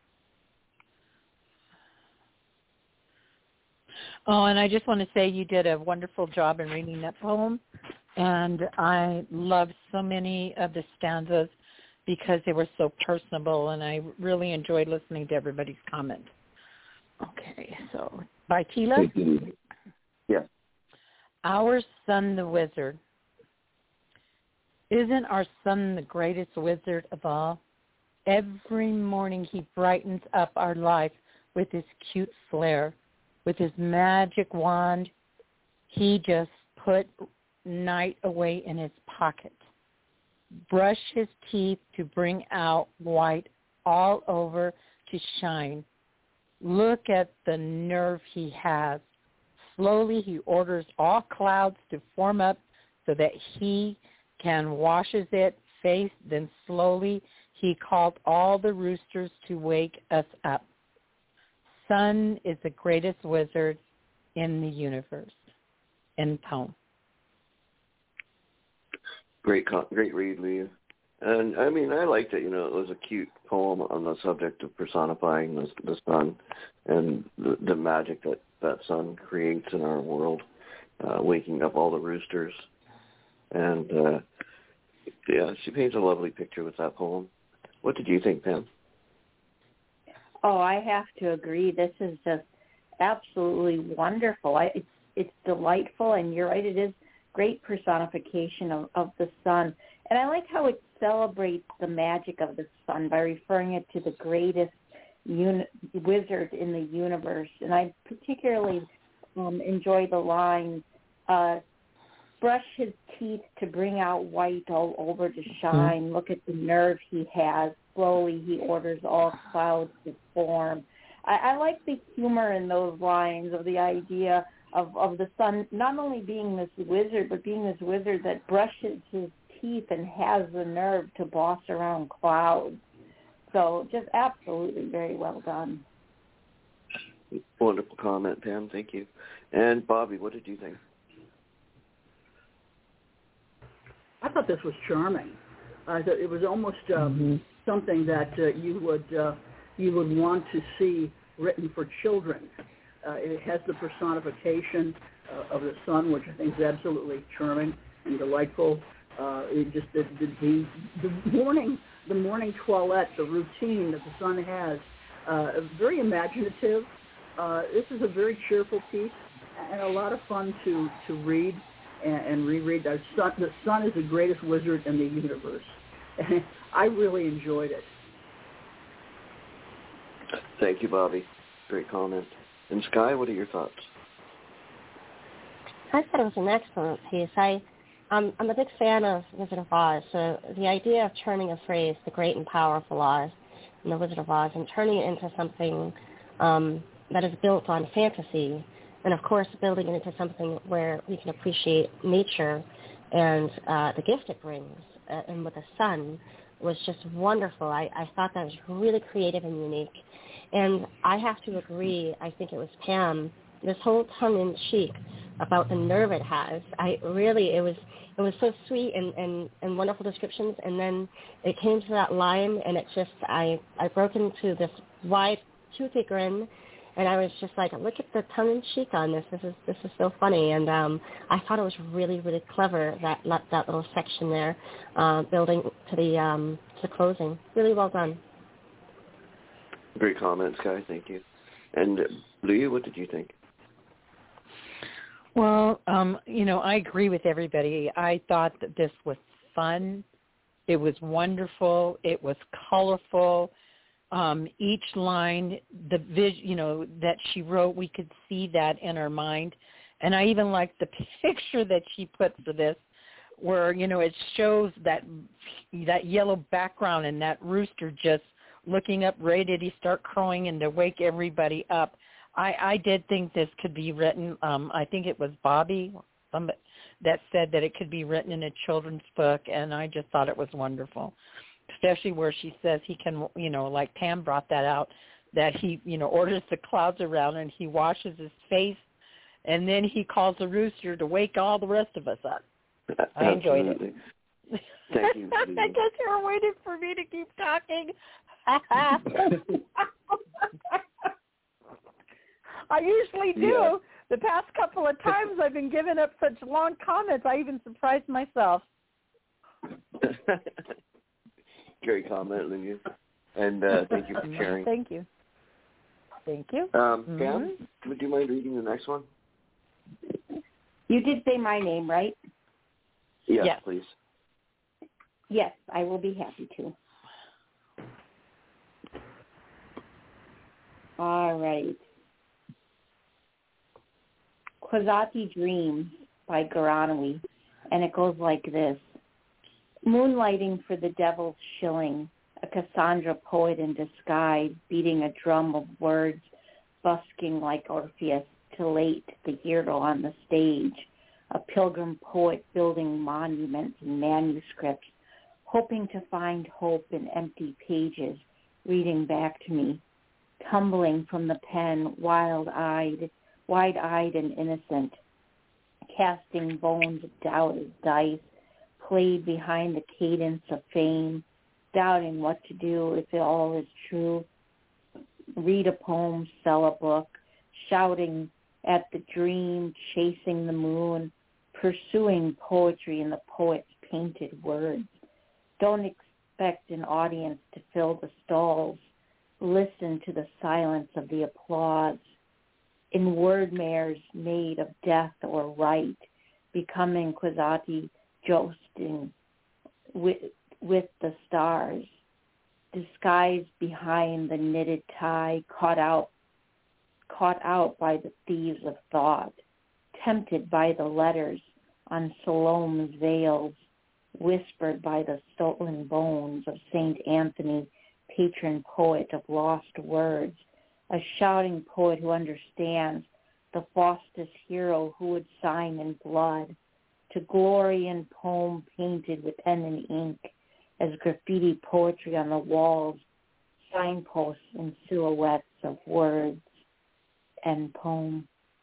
Oh, and I just want to say you did a wonderful job in reading that poem, and I loved so many of the stanzas because they were so personable, and I really enjoyed listening to everybody's comment. Okay, so by Tila? Yeah. Our son the wizard. Isn't our son the greatest wizard of all? Every morning he brightens up our life with his cute flair. With his magic wand, he just put night away in his pocket. Brush his teeth to bring out white all over to shine. Look at the nerve he has. Slowly he orders all clouds to form up so that he can washes it face. Then slowly he called all the roosters to wake us up. Sun is the greatest wizard in the universe. End poem. Great, great read, Leah. And I mean, I liked it. You know, it was a cute poem on the subject of personifying the, the sun and the, the magic that that sun creates in our world, uh, waking up all the roosters. And uh, yeah, she paints a lovely picture with that poem. What did you think, Pam? Oh, I have to agree. This is just absolutely wonderful. I, it's it's delightful, and you're right. It is great personification of, of the sun. And I like how it celebrates the magic of the sun by referring it to the greatest uni- wizard in the universe. And I particularly um, enjoy the line, uh, brush his teeth to bring out white all over to shine. Mm-hmm. Look at the nerve he has. Slowly he orders all clouds to form. I, I like the humor in those lines of the idea of, of the sun not only being this wizard, but being this wizard that brushes his teeth and has the nerve to boss around clouds. So just absolutely very well done. Wonderful comment, Pam. Thank you. And Bobby, what did you think? I thought this was charming. I thought it was almost um, mm-hmm. something that uh, you would uh, you would want to see written for children. Uh, it has the personification uh, of the sun, which I think is absolutely charming and delightful. Uh, it just the, the the the morning the morning toilette, the routine that the sun has, uh, very imaginative. Uh, this is a very cheerful piece and a lot of fun to to read and, and reread. The sun, the sun is the greatest wizard in the universe. I really enjoyed it. Thank you, Bobby. Great comment. And Sky, what are your thoughts? I thought it was an excellent piece. I I'm, I'm a big fan of Wizard of Oz, so the idea of turning a phrase, the great and powerful Oz, in the Wizard of Oz, and turning it into something um, that is built on fantasy, and of course building it into something where we can appreciate nature and uh, the gift it brings, uh, and with the sun, was just wonderful. I, I thought that was really creative and unique. And I have to agree, I think it was Pam, this whole tongue-in-cheek about the nerve it has. I really, it was it was so sweet and, and, and wonderful descriptions, and then it came to that line, and it just, I, I broke into this wide, toothy grin, and I was just like, look at the tongue-in-cheek on this. This is this is so funny. And um, I thought it was really, really clever, that that little section there, uh, building to the, um, to the closing. Really well done. Great comments, Guy. Thank you. And uh, Leah, what did you think? Well, um, you know, I agree with everybody. I thought that this was fun. It was wonderful. It was colorful. Um, each line, the vis, you know, that she wrote, we could see that in our mind. And I even liked the picture that she put for this, where, you know, it shows that that yellow background and that rooster just looking up, ready to start crowing and to wake everybody up. I, I did think this could be written. Um, I think it was Bobby um, that said that it could be written in a children's book, and I just thought it was wonderful, especially where she says he can, you know, like Pam brought that out, that he, you know, orders the clouds around and he washes his face, and then he calls the rooster to wake all the rest of us up. I enjoyed it. Thank you. I guess you were waiting for me to keep talking. I usually do. Yeah. The past couple of times I've been giving up such long comments, I even surprised myself. Great comment, Lydia. And uh, thank you for sharing. Thank you. Thank you. Um, mm-hmm. Pam, would you mind reading the next one? You did say my name, right? Yes, yes. please. Yes, I will be happy to. All right. Quasati Dreams by Garanawi, and it goes like this. Moonlighting for the devil's shilling, a Cassandra poet in disguise, beating a drum of words, busking like Orpheus to late the hero on the stage, a pilgrim poet building monuments and manuscripts, hoping to find hope in empty pages, reading back to me, tumbling from the pen, wild-eyed, wide-eyed and innocent, casting bones of doubt as dice, played behind the cadence of fame, doubting what to do if it all is true, read a poem, sell a book, shouting at the dream, chasing the moon, pursuing poetry in the poet's painted words. Don't expect an audience to fill the stalls. Listen to the silence of the applause. In word mares made of death or right, becoming Quasati jousting with, with the stars, disguised behind the knitted tie, caught out, caught out by the thieves of thought, tempted by the letters on Salome's veils, whispered by the stolen bones of Saint Anthony, patron poet of lost words, a shouting poet who understands, the Faustus hero who would sign in blood, to glory in poem painted with pen and ink, as graffiti poetry on the walls, signposts and silhouettes of words and poem.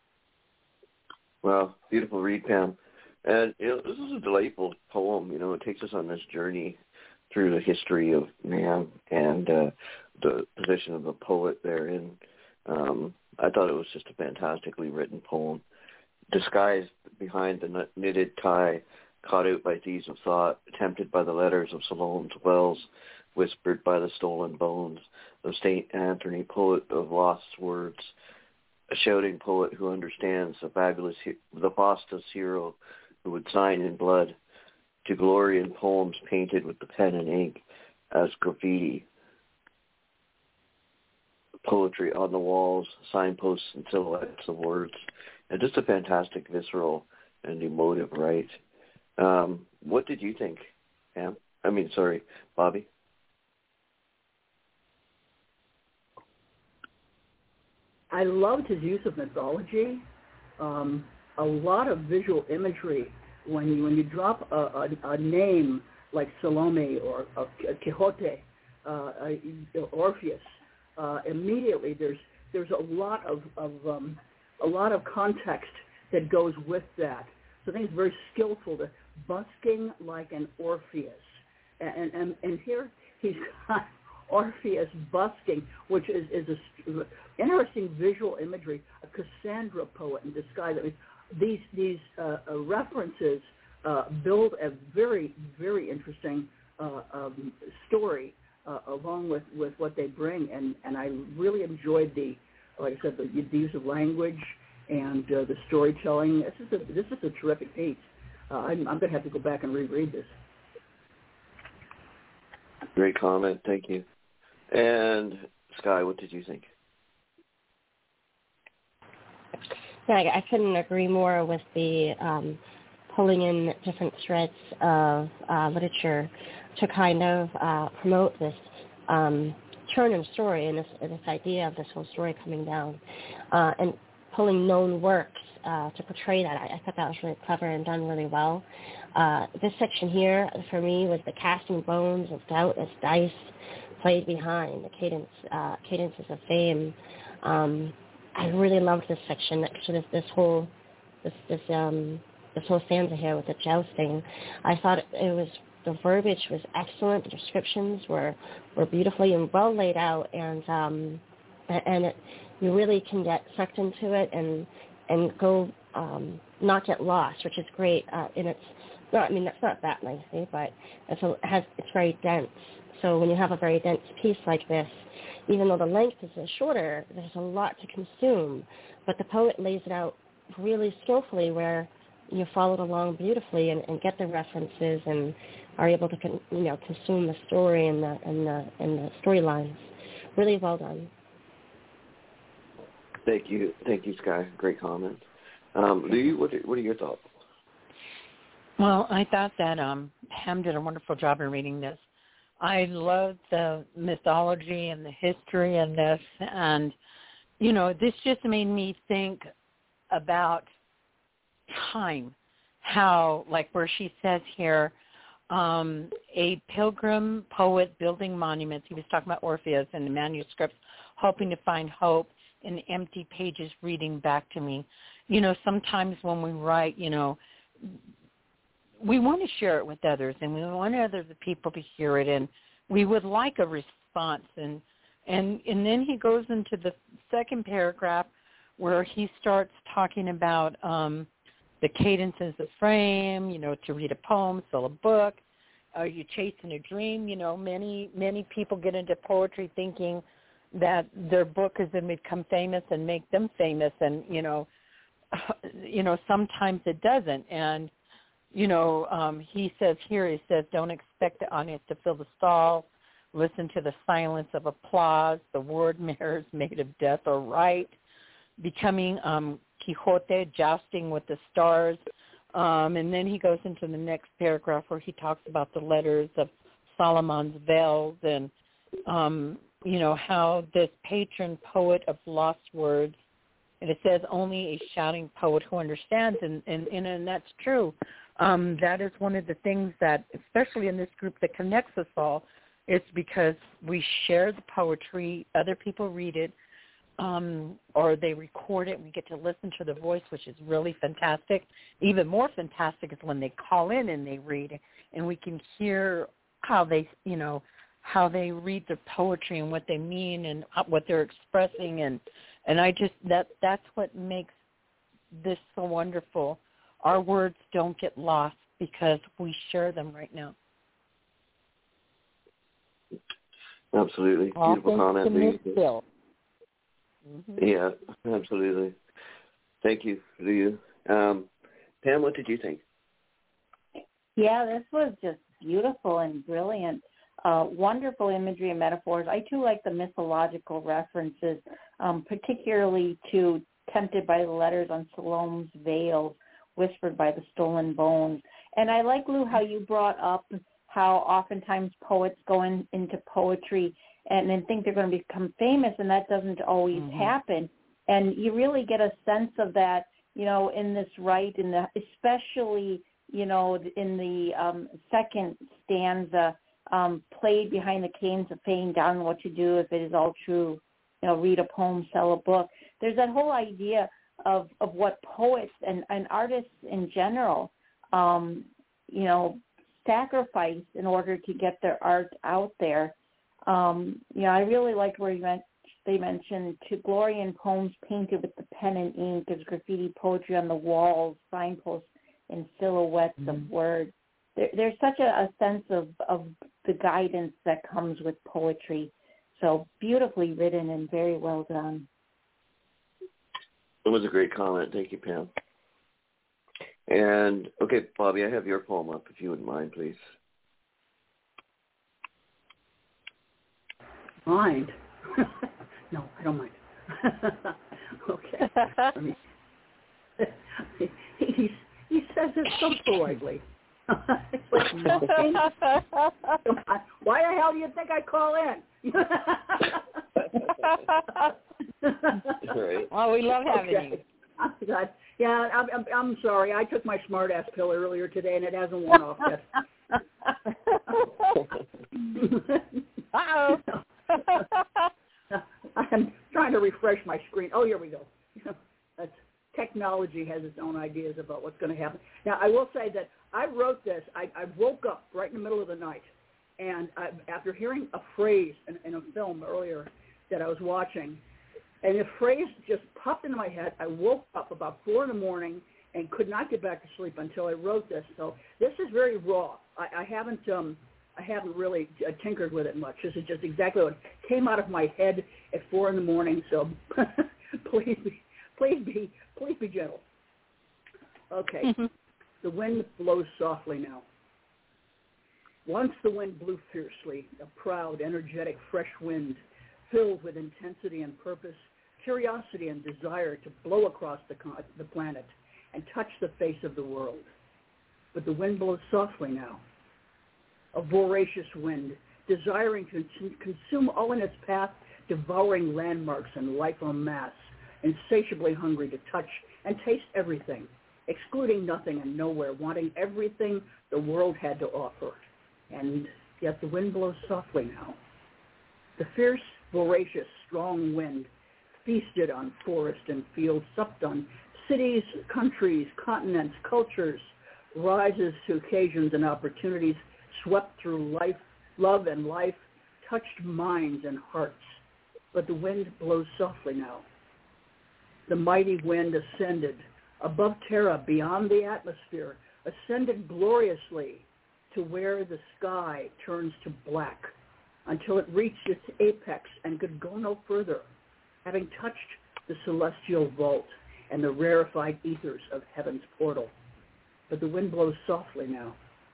Well, beautiful read, Pam. And you know, this is a delightful poem. You know, it takes us on this journey through the history of man and uh, the position of the poet therein. Um, I thought it was just a fantastically written poem, disguised behind the knitted tie, caught out by thieves of thought, tempted by the letters of Salome's wells, whispered by the stolen bones of Saint Anthony, poet of lost words, a shouting poet who understands, the fabulous, the Faustus hero who would sign in blood, to glory in poems painted with the pen and ink as graffiti, poetry on the walls, signposts and silhouettes of words, and just a fantastic, visceral and emotive write. Um, what did you think, Pam? I mean, sorry, Bobby. I loved his use of mythology, um, a lot of visual imagery. When you when you drop a, a, a name like Salome or uh, Quixote, uh, Orpheus, uh, immediately there's there's a lot of, of um, a lot of context that goes with that. So I think it's very skillful to busking like an Orpheus, and and and here he's got Orpheus busking, which is is a interesting visual imagery, a Cassandra poet in disguise. I mean, these these uh, uh, references uh, build a very very interesting uh, um, story uh, along with, with what they bring, and, and I really enjoyed the, like I said, the, the use of language and uh, the storytelling. This is a this is a terrific piece. Uh, I'm, I'm going to have to go back and reread this. Great comment, thank you. And Sky, what did you think? Yeah, I, I couldn't agree more with the um, pulling in different threads of uh, literature to kind of uh, promote this um, turn in story and this, this idea of this whole story coming down, uh, and pulling known works uh, to portray that. I, I thought that was really clever and done really well. Uh, this section here, for me, was the casting bones of doubt as dice played behind the cadence, uh, cadences of fame. Um, I really loved this section. Actually, this, this whole this this um this whole stanza here with the jousting. I thought it was the verbiage was excellent. The descriptions were, were beautifully and well laid out, and um and it, you really can get sucked into it and and go um, not get lost, which is great. Uh, and it's not. I mean, that's not that lengthy, but it's a, it has it's very dense. So when you have a very dense piece like this, even though the length is shorter, there's a lot to consume. But the poet lays it out really skillfully where you followed along beautifully and, and get the references and are able to con, you know consume the story and the and the and the storylines. Really well done. Thank you, thank you, Sky. Great comment. Um, do you? What are, what are your thoughts? Well, I thought that um, Pam did a wonderful job in reading this. I love the mythology and the history in this, and you know, this just made me think about time. How, like where she says here, um, a pilgrim poet building monuments. He was talking about Orpheus and the manuscripts, hoping to find hope in empty pages reading back to me. You know, sometimes when we write, you know, we want to share it with others, and we want other people to hear it, and we would like a response. And and and then he goes into the second paragraph where he starts talking about um, the cadences of frame, you know, to read a poem, fill a book. Are you chasing a dream? You know, many, many people get into poetry thinking that their book is going to become famous and make them famous, and, you know, you know, sometimes it doesn't. And You know, um, he says here, he says, don't expect the audience to fill the stalls. Listen to the silence of applause. The word mirrors made of death or right. Becoming um, Quixote, jousting with the stars. Um, and then he goes into the next paragraph where he talks about the letters of Solomon's veils and, um, you know, how this patron poet of lost words, and it says only a shouting poet who understands, and, and, and, and that's true. Um, that is one of the things that, especially in this group, that connects us all. It's because we share the poetry, other people read it, um, or they record it, and we get to listen to the voice, which is really fantastic. Even more fantastic is when they call in and they read, and we can hear how they, you know, how they read the poetry and what they mean and what they're expressing, and and I just that that's what makes this so wonderful. Our words don't get lost because we share them right now. Absolutely. All Beautiful comment. Mm-hmm. Yeah, absolutely. Thank you, Liu. Um, Pam, what did you think? Yeah, this was just beautiful and brilliant. Uh, wonderful imagery and metaphors. I, too, like the mythological references, um, particularly to Tempted by the Letters on Salome's Veils, Whispered by the Stolen Bones. And I like, Lou, how you brought up how oftentimes poets go in, into poetry and then think they're going to become famous, and that doesn't always mm-hmm. happen. And you really get a sense of that, you know, in this right, in the especially, you know, in the um, second stanza, um, played behind the canes of fame, down what you do if it is all true, you know, read a poem, sell a book. There's that whole idea of, of what poets and, and artists in general, um, you know, sacrifice in order to get their art out there. Um, you know, I really liked where you meant, they mentioned to glory in poems painted with the pen and ink as graffiti poetry on the walls, signposts, and silhouettes mm-hmm. of words. There, there's such a, a sense of, of the guidance that comes with poetry. So beautifully written and very well done. It was a great comment. Thank you, Pam. And, okay, Bobby, I have your poem up, if you wouldn't mind, please. Mind? No, I don't mind. Okay. I mean, he, he, he says it so politely. Why the hell do you think I call in? Right. Well, we love having okay. you. God. Yeah, I'm, I'm, I'm sorry. I took my smart-ass pill earlier today, and it hasn't worn off yet. Uh-oh. I'm trying to refresh my screen. Oh, here we go. That's, technology has its own ideas about what's going to happen. Now, I will say that I wrote this. I, I woke up right in the middle of the night, and I, after hearing a phrase in, in a film earlier that I was watching, and the phrase just popped into my head. I woke up about four in the morning and could not get back to sleep until I wrote this. So this is very raw. I, I haven't um, I haven't really uh, tinkered with it much. This is just exactly what came out of my head at four in the morning. So please, be, please be, please be gentle. Okay. Mm-hmm. The wind blows softly now. Once the wind blew fiercely, a proud, energetic, fresh wind filled with intensity and purpose, curiosity and desire to blow across the, con- the planet and touch the face of the world. But the wind blows softly now. A voracious wind, desiring to consume all in its path, devouring landmarks and life en masse, insatiably hungry to touch and taste everything, excluding nothing and nowhere, wanting everything the world had to offer. And yet the wind blows softly now. The fierce, voracious, strong wind feasted on forest and field, supped on cities, countries, continents, cultures, rises to occasions and opportunities, swept through life, love and life, touched minds and hearts. But the wind blows softly now. The mighty wind ascended above Terra, beyond the atmosphere, ascended gloriously to where the sky turns to black, until it reached its apex and could go no further, having touched the celestial vault and the rarefied ethers of heaven's portal. But the wind blows softly now.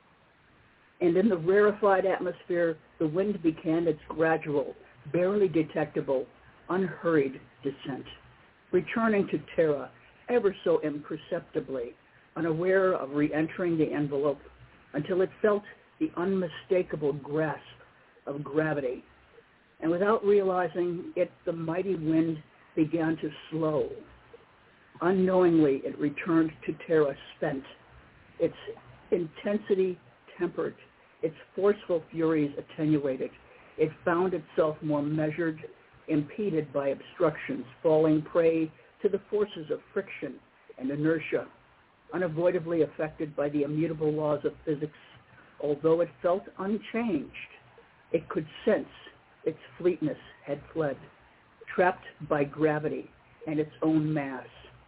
And in the rarefied atmosphere, the wind began its gradual, barely detectable, unhurried descent, returning to Terra ever so imperceptibly, unaware of re-entering the envelope, until it felt the unmistakable grasp of gravity. And without realizing it, the mighty wind began to slow. Unknowingly, it returned to Terra spent, its intensity tempered, its forceful furies attenuated. It found itself more measured, impeded by obstructions, falling prey to the forces of friction and inertia, unavoidably affected by the immutable laws of physics. Although it felt unchanged, it could sense its fleetness had fled, trapped by gravity and its own mass.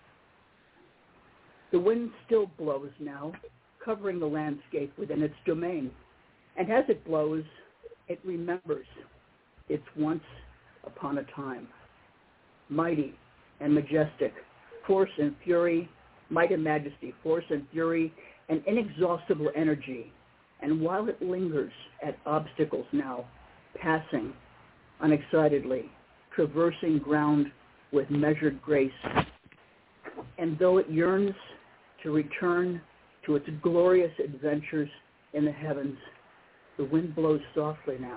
The wind still blows now, covering the landscape within its domain. And as it blows, it remembers its once upon a time. Mighty and majestic, force and fury, might and majesty, force and fury, and inexhaustible energy. And while it lingers at obstacles now, passing unexcitedly, traversing ground with measured grace, and though it yearns to return to its glorious adventures in the heavens. The wind blows softly now.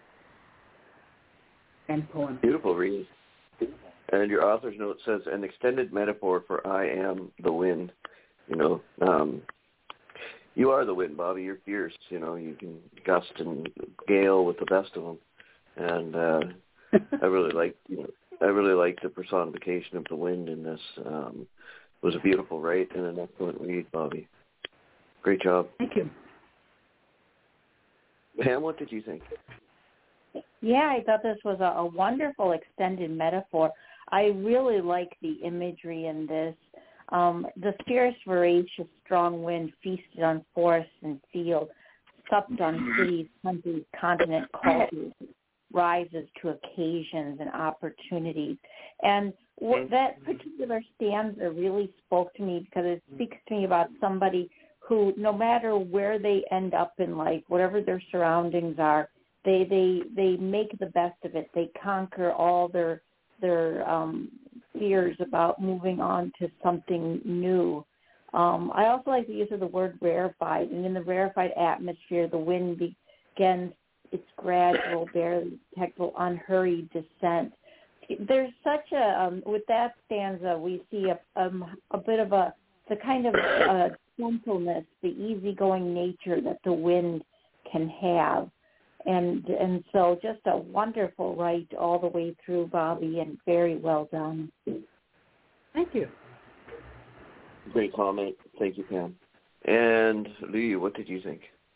End poem. Beautiful read. And your author's note says, an extended metaphor for I am the wind. You know, um, you are the wind, Bobby. You're fierce. You know, you can gust and gale with the best of them. And uh, I really like, you know, I really like the personification of the wind in this. Um, it was a beautiful write and an excellent read, Bobby. Great job. Thank you. Pam, what did you think? Yeah, I thought this was a, a wonderful extended metaphor. I really like the imagery in this. Um, the fierce, voracious, strong wind feasted on forests and fields, supped on cities, countries, continent, cultures, rises to occasions and opportunities. And what, that particular stanza really spoke to me because it speaks to me about somebody who, no matter where they end up in life, whatever their surroundings are, they they, they make the best of it. They conquer all their their um, fears about moving on to something new. Um, I also like the use of the word rarefied, and in the rarefied atmosphere, the wind begins its gradual, barely detectable, unhurried descent. There's such a, um, with that stanza, we see a, um, a bit of a, the kind of uh, gentleness, the easygoing nature that the wind can have. And and so just a wonderful write all the way through, Bobby, and very well done. Thank you. Great comment. Thank you, Pam. And Lee, what did you think?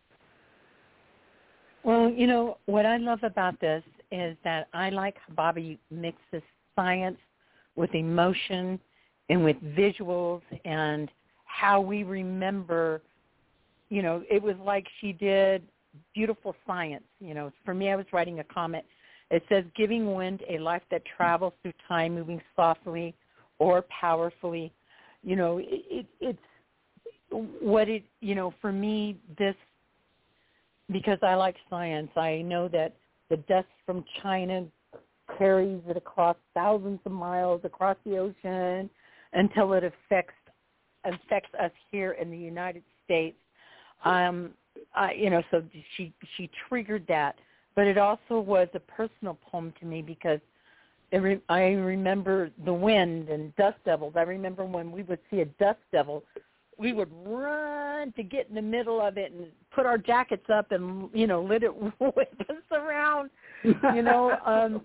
Well, you know, what I love about this is that I like how Bobby mixes science with emotion and with visuals and how we remember, you know, it was like she did beautiful science. You know, for me, I was writing a comment. It says, giving wind a life that travels through time, moving softly or powerfully. You know, it, it, it's what it, you know, for me, this, because I like science, I know that the dust from China carries it across thousands of miles across the ocean until it affects affects us here in the United States. Um, I, you know, so she she triggered that, but it also was a personal poem to me because it re- I remember the wind and dust devils. I remember when we would see a dust devil, we would run to get in the middle of it and put our jackets up and, you know, let it whip us around. You know, um,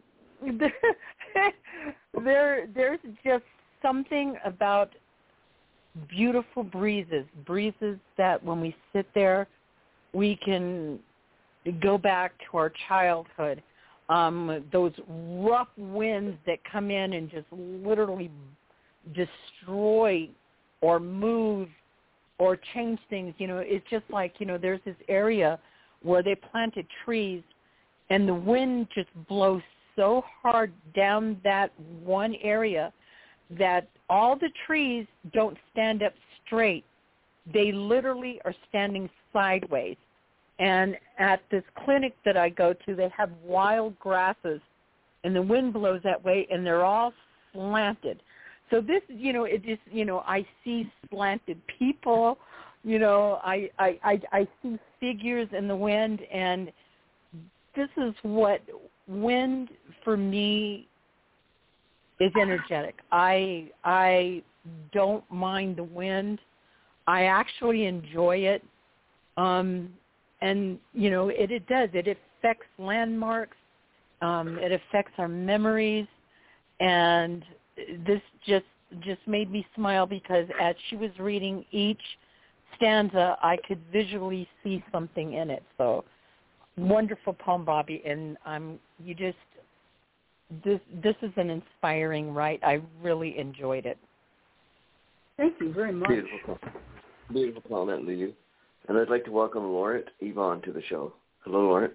there there's just something about beautiful breezes, breezes that when we sit there, we can go back to our childhood. Um, those rough winds that come in and just literally destroy or move or change things. You know, it's just like, you know, there's this area where they planted trees and the wind just blows so hard down that one area that all the trees don't stand up straight. They literally are standing sideways. And at this clinic that I go to, they have wild grasses, and the wind blows that way, and they're all slanted. So this, you know, it just, you know, I see slanted people, you know, I, I, I, I see figures in the wind, and this is what wind for me is energetic. I I don't mind the wind. I actually enjoy it. Um, and, you know, it, it does. It affects landmarks. Um, it affects our memories. And this just just made me smile because as she was reading each stanza, I could visually see something in it. So wonderful poem, Bobby. And um, you just, this this is an inspiring write. I really enjoyed it. Thank you very much. Beautiful, beautiful comment, Lee. And I'd like to welcome Laurent Yvonne to the show. Hello, Laurent.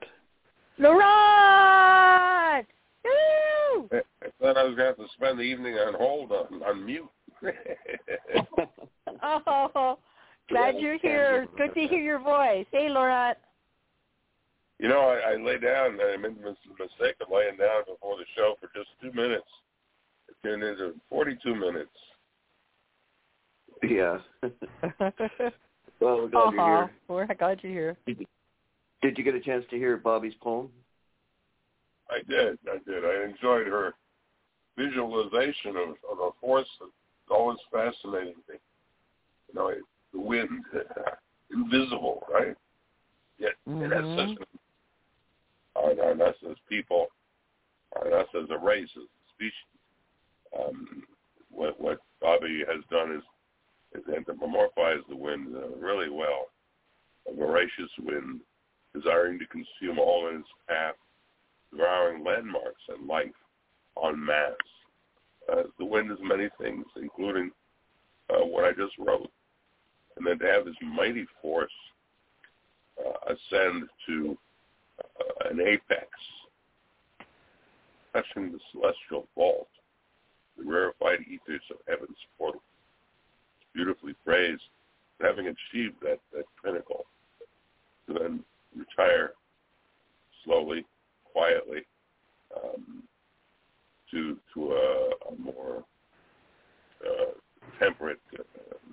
Laurent! Woo! I thought I was going to have to spend the evening on hold, on, on mute. Oh, glad you're here. Good to hear your voice. Hey, Laurent. You know, I, I lay down, and I made the mistake of laying down before the show for just two minutes. It turned into forty-two minutes. Yeah. Well, we're glad uh-huh. you're here. We're glad you're here. Did you, did you get a chance to hear Bobby's poem? I did. I did. I enjoyed her visualization of, of a force that's always fascinating me. You know, the wind, invisible, right? Yet mm-hmm. it has such an, on, on us as people, on us as a race, as a species. Um, what, what Bobby has done is, is anthropomorphize the wind uh, really well. A voracious wind, desiring to consume all in its path, devouring landmarks and life en masse. Uh, the wind is many things, including uh, what I just wrote. And then to have this mighty force uh, ascend to uh, an apex, touching the celestial vault, the rarefied ethers of heaven's portal. It's beautifully phrased, having achieved that, that pinnacle, to then retire slowly, quietly, um, to to a, a more uh, temperate uh,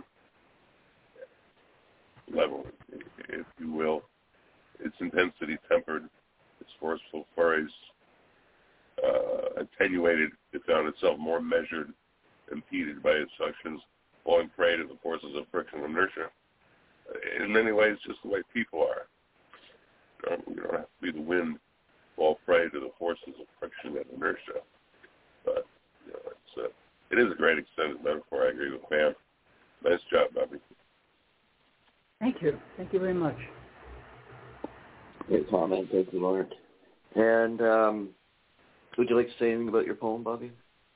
level, if you will. Its intensity tempered, its forceful flurries uh, attenuated. It found itself more measured, impeded by its suctions, falling prey to the forces of friction and inertia. In many ways, just the way people are. You know, you don't have to be the wind, fall prey to the forces of friction and inertia. But you know, it's uh, it is a great extended metaphor. I agree with Pam. Nice job, Bobby. Thank you. Thank you very much. Great comment. Thank you, Lawrence. And um, would you like to say anything about your poem, Bobby?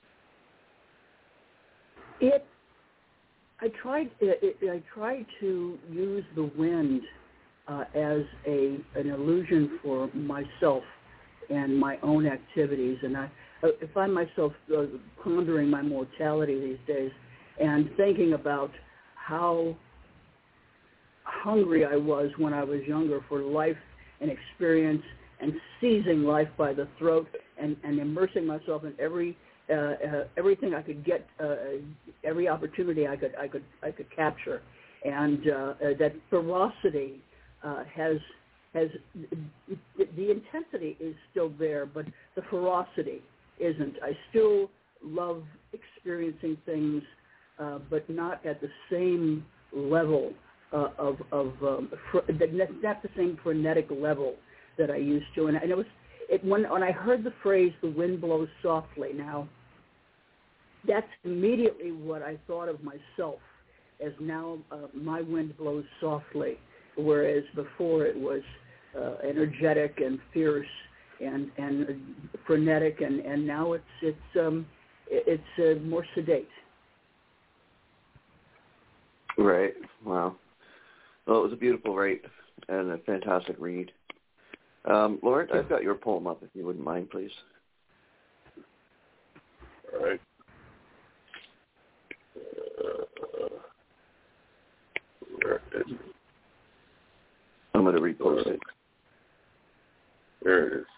It. I tried. It, it, I tried to use the wind uh, as a an illusion for myself and my own activities, and I, I find myself uh, pondering my mortality these days and thinking about how hungry I was when I was younger for life and experience and seizing life by the throat and, and immersing myself in every uh, uh, everything I could get, uh, every opportunity I could I could I could capture, and uh, uh, that ferocity uh, has has the intensity is still there, but the ferocity isn't. I still love experiencing things, uh, but not at the same level uh, of of um, fr- not the same frenetic level that I used to. And, and it was it when when I heard the phrase "the wind blows softly." Now, that's immediately what I thought of myself as now uh, my wind blows softly, whereas before it was uh, energetic and fierce and and frenetic, and, and now it's it's um, it's uh, more sedate. Right. Wow. Well, it was a beautiful write and a fantastic read. Um, Lord, I've got your poem up, if you wouldn't mind, please. All right. Uh, where is it? I'm going to repost it. There it is.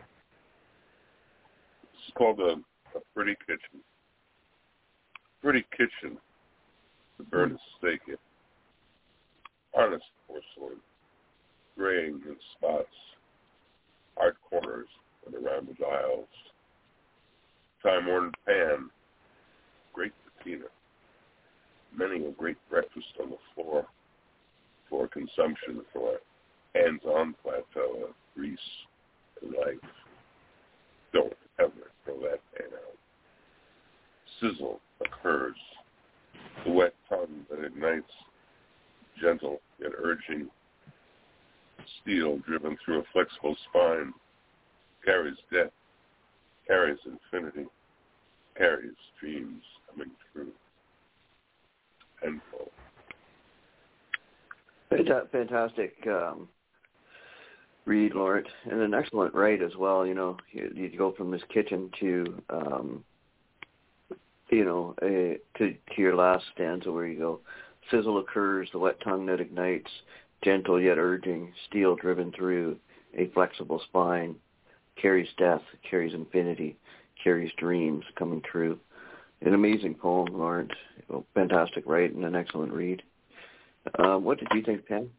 It's called a, a Pretty Kitchen. Pretty Kitchen to burn a steak in. Honest porcelain, graying in spots, hard corners and around the dials. Time-worn pan, great patina. Many a great breakfast on the floor for consumption for a hands-on plateau of grease and life. Don't ever throw that pan out. Sizzle occurs. The wet tongue that ignites, gentle yet urging, steel driven through a flexible spine, carries death, carries infinity, carries dreams coming true. End quote. Fantastic um, read, Lord, and an excellent write as well. You know, you, you go from this kitchen to, um, you know, a, to, to your last stanza where you go, sizzle occurs, the wet tongue that ignites, gentle yet urging, steel driven through, a flexible spine, carries death, carries infinity, carries dreams coming true. An amazing poem, Lawrence. Fantastic write and an excellent read. Um, what did you think, Pam?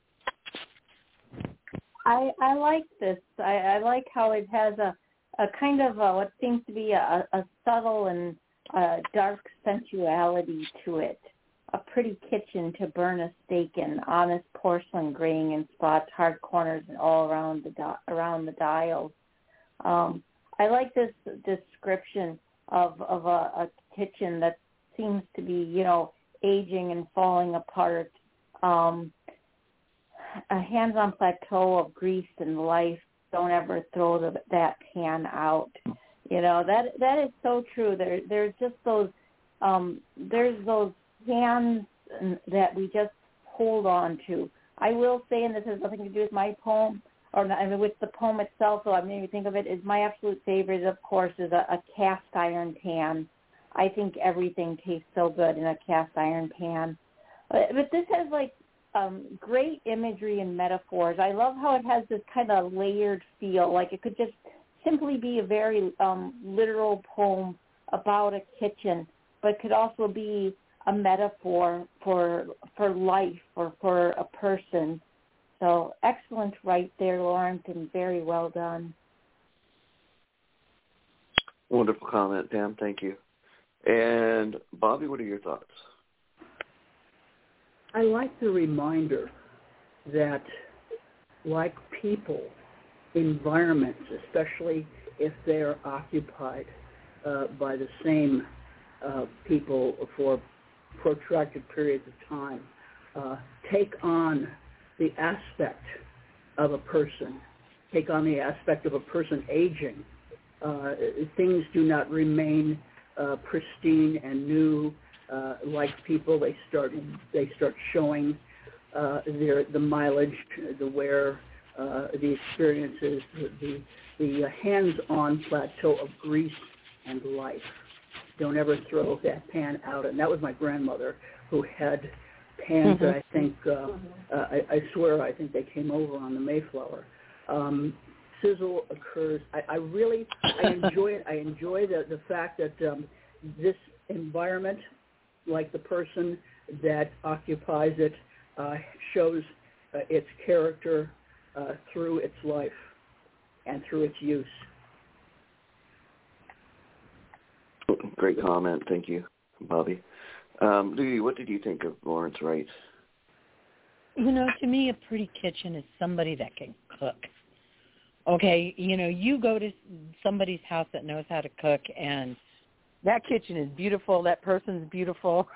I I like this. I, I like how it has a, a kind of a, what seems to be a, a subtle and uh, dark sensuality to it. A pretty kitchen to burn a steak in, honest porcelain graying in spots, hard corners, and all around the di- around the dials. Um, I like this description of of a, a kitchen that seems to be, you know, aging and falling apart. Um, a hands-on plateau of grease and life. Don't ever throw the, that pan out. You know, that that is so true. There there's just those um, there's those hands that we just hold on to. I will say, and this has nothing to do with my poem, or not, I mean with the poem itself, so I made me think of it, is my absolute favorite, of course, is a, a cast iron pan. I think everything tastes so good in a cast iron pan. But, but this has, like, um, great imagery and metaphors. I love how it has this kind of layered feel, like it could just simply be a very um, literal poem about a kitchen, but could also be a metaphor for for life or for a person. So excellent right there, Lawrence, and very well done. Wonderful comment, Pam. Thank you. And Bobby, what are your thoughts? I like the reminder that, like people, environments, especially if they're occupied uh, by the same uh, people for protracted periods of time, uh, take on the aspect of a person, take on the aspect of a person aging. Uh, things do not remain uh, pristine and new. Uh, like people, they start they start showing uh, their the mileage, the wear, uh, the experiences, the the hands-on plateau of grease and life. Don't ever throw that pan out. And that was my grandmother, who had pans Mm-hmm. that I think, uh, uh, I, I swear, I think they came over on the Mayflower. Um, sizzle occurs. I, I really, I enjoy it. I enjoy the, the fact that um, this environment, like the person that occupies it, uh, shows uh, its character uh, through its life and through its use. Great comment. Thank you, Bobby. Um, Louie, what did you think of Lawrence Wright? You know, to me, a pretty kitchen is somebody that can cook. Okay, you know, you go to somebody's house that knows how to cook, and that kitchen is beautiful, that person's beautiful.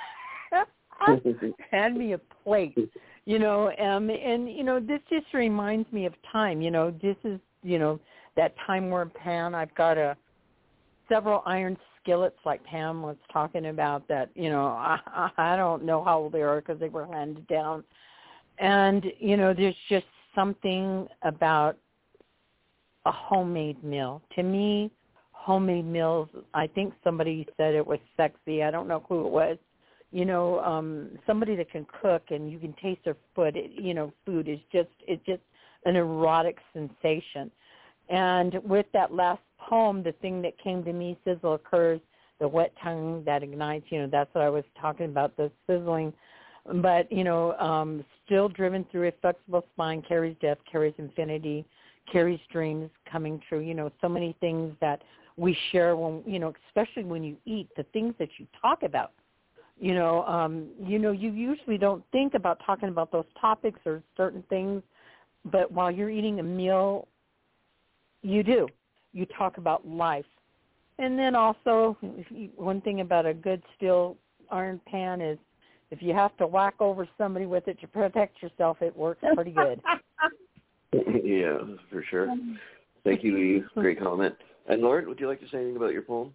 Hand me a plate, you know, um, and, you know, this just reminds me of time. You know, this is, you know, that time-worn pan. I've got a several iron skillets like Pam was talking about that, you know, I, I don't know how old they are because they were handed down. And, you know, there's just something about a homemade meal. To me, homemade meals, I think somebody said it was sexy. I don't know who it was. You know, um, somebody that can cook and you can taste their food, it, you know, food is just, it's just an erotic sensation. And with that last poem, the thing that came to me, sizzle occurs, the wet tongue that ignites, you know, that's what I was talking about, the sizzling. But, you know, um, still driven through a flexible spine, carries death, carries infinity, carries dreams coming true. You know, so many things that we share when, you know, especially when you eat, the things that you talk about. You know, um, you know, you usually don't think about talking about those topics or certain things, but while you're eating a meal, you do. You talk about life. And then also, one thing about a good steel iron pan is if you have to whack over somebody with it to protect yourself, it works pretty good. Yeah, for sure. Thank you, Lee. Great comment. And Lauren, would you like to say anything about your poem?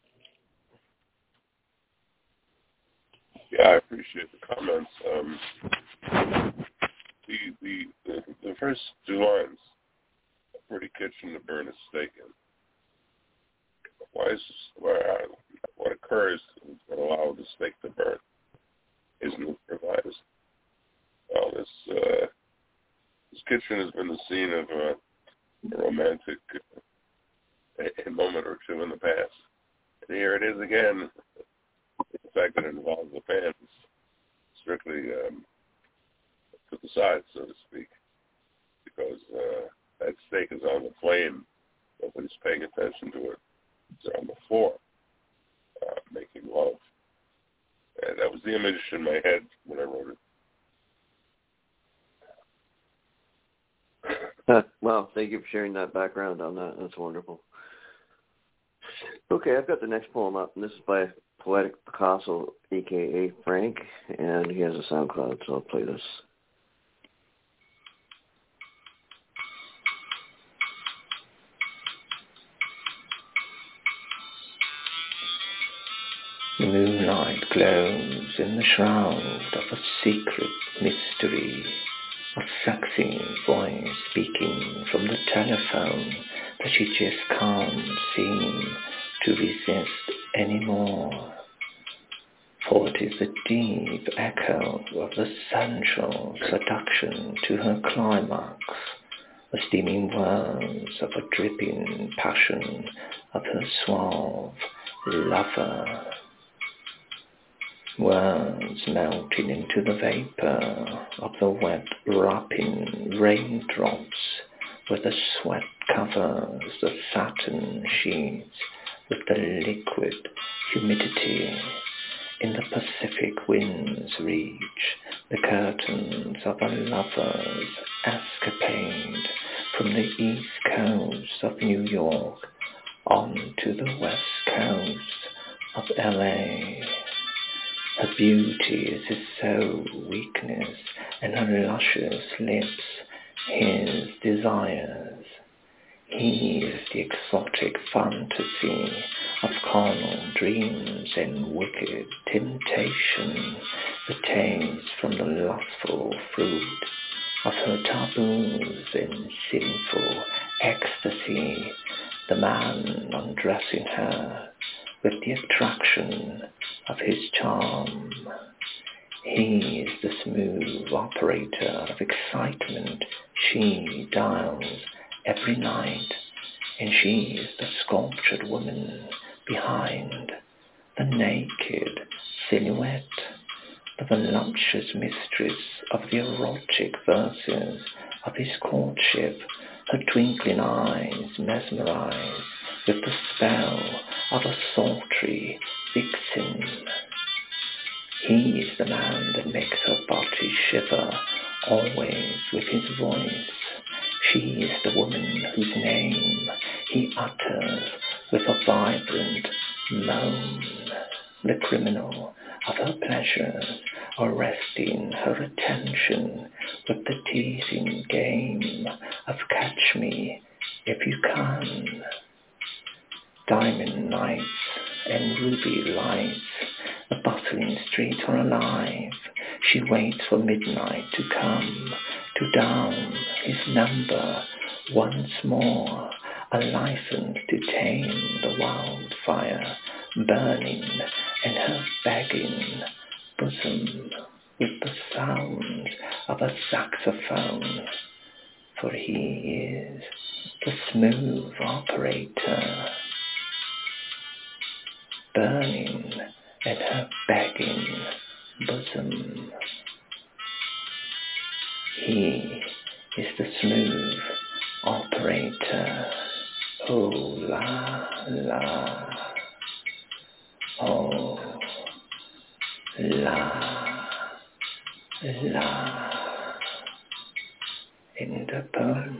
Yeah, I appreciate the comments. Um, the, the the the first two lines, a pretty kitchen to burn a steak in. Why is where what occurs that allow the steak to burn isn't improvised. Well, this uh, this kitchen has been the scene of uh, a romantic uh, a moment or two in the past, and here it is again. The fact that it involves the pan is strictly um, to the side, so to speak, because uh, that steak is on the flame. Nobody's paying attention to it. It's on the floor, uh, making love. And that was the image in my head when I wrote it. Uh, well, thank you for sharing that background on that. That's wonderful. Okay, I've got the next poem up, and this is by Poetic Picasso, a k a. Frank, and he has a SoundCloud, so I'll play this. Moonlight glows in the shroud of a secret mystery, a sexy voice speaking from the telephone that you just can't seem to resist anymore. For it is the deep echo of the sensual seduction to her climax, the steaming words of a dripping passion of her suave lover. Words melting into the vapor of the wet wrapping raindrops, where the sweat covers the satin sheets with the liquid humidity. In the Pacific winds reach the curtains of a lover's escapade from the east coast of New York on to the west coast of L A. Her beauty is his sole weakness, and her luscious lips his desires. He is the exotic fantasy of carnal dreams and wicked temptation, the taste from the lustful fruit of her taboos and sinful ecstasy, the man undressing her with the attraction of his charm. He is the smooth operator of excitement she dials every night, and she is the sculptured woman behind the naked silhouette, the voluptuous mistress of the erotic verses of his courtship, her twinkling eyes mesmerize with the spell of a sultry vixen. He is the man that makes her body shiver always with his voice. She is the woman whose name he utters with a vibrant moan. The criminal of her pleasures, arresting her attention with the teasing game of catch me if you can. Diamond nights and ruby lights, the bustling streets are alive. She waits for midnight to come, to down his number once more, a license to tame the wildfire burning in her begging bosom with the sounds of a saxophone. For he is the smooth operator, burning in her begging bosom. He is the smooth operator. Oh la la, oh la la. In the poem.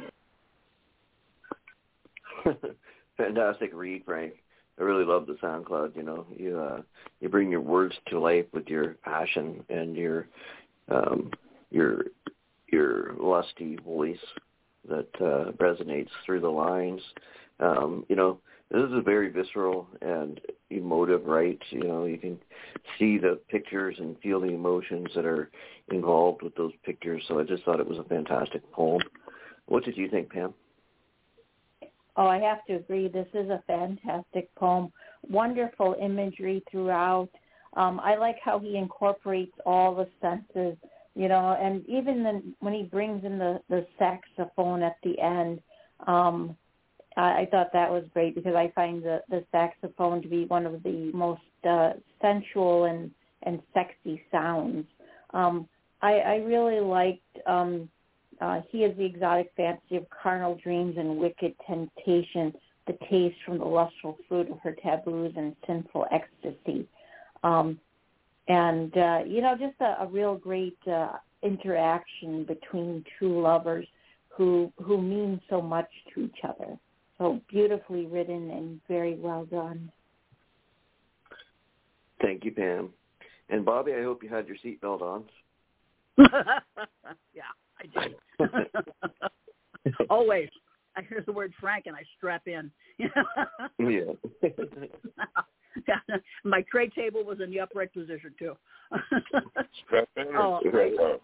Fantastic read, Frank. I really love the SoundCloud. You know, you uh, you bring your words to life with your passion and your um, your your lusty voice that uh, resonates through the lines. Um, you know, this is a very visceral and emotive write. You know, you can see the pictures and feel the emotions that are involved with those pictures. So I just thought it was a fantastic poem. What did you think, Pam? Oh, I have to agree. This is a fantastic poem. Wonderful imagery throughout. Um, I like how he incorporates all the senses, you know, and even the, when he brings in the, the saxophone at the end, um, I, I thought that was great because I find the, the saxophone to be one of the most uh, sensual and, and sexy sounds. Um, I, I really liked um, uh, he is the exotic fantasy of carnal dreams and wicked temptation, the taste from the lustful fruit of her taboos and sinful ecstasy. Um, and, uh, you know, just a, a real great uh, interaction between two lovers who who mean so much to each other. So beautifully written and very well done. Thank you, Pam. And Bobby, I hope you had your seatbelt on. Yeah, I did. Always. I hear the word Frank and I strap in. Yeah. Yeah. My tray table was in the upright position too. Strap in or oh, strap on?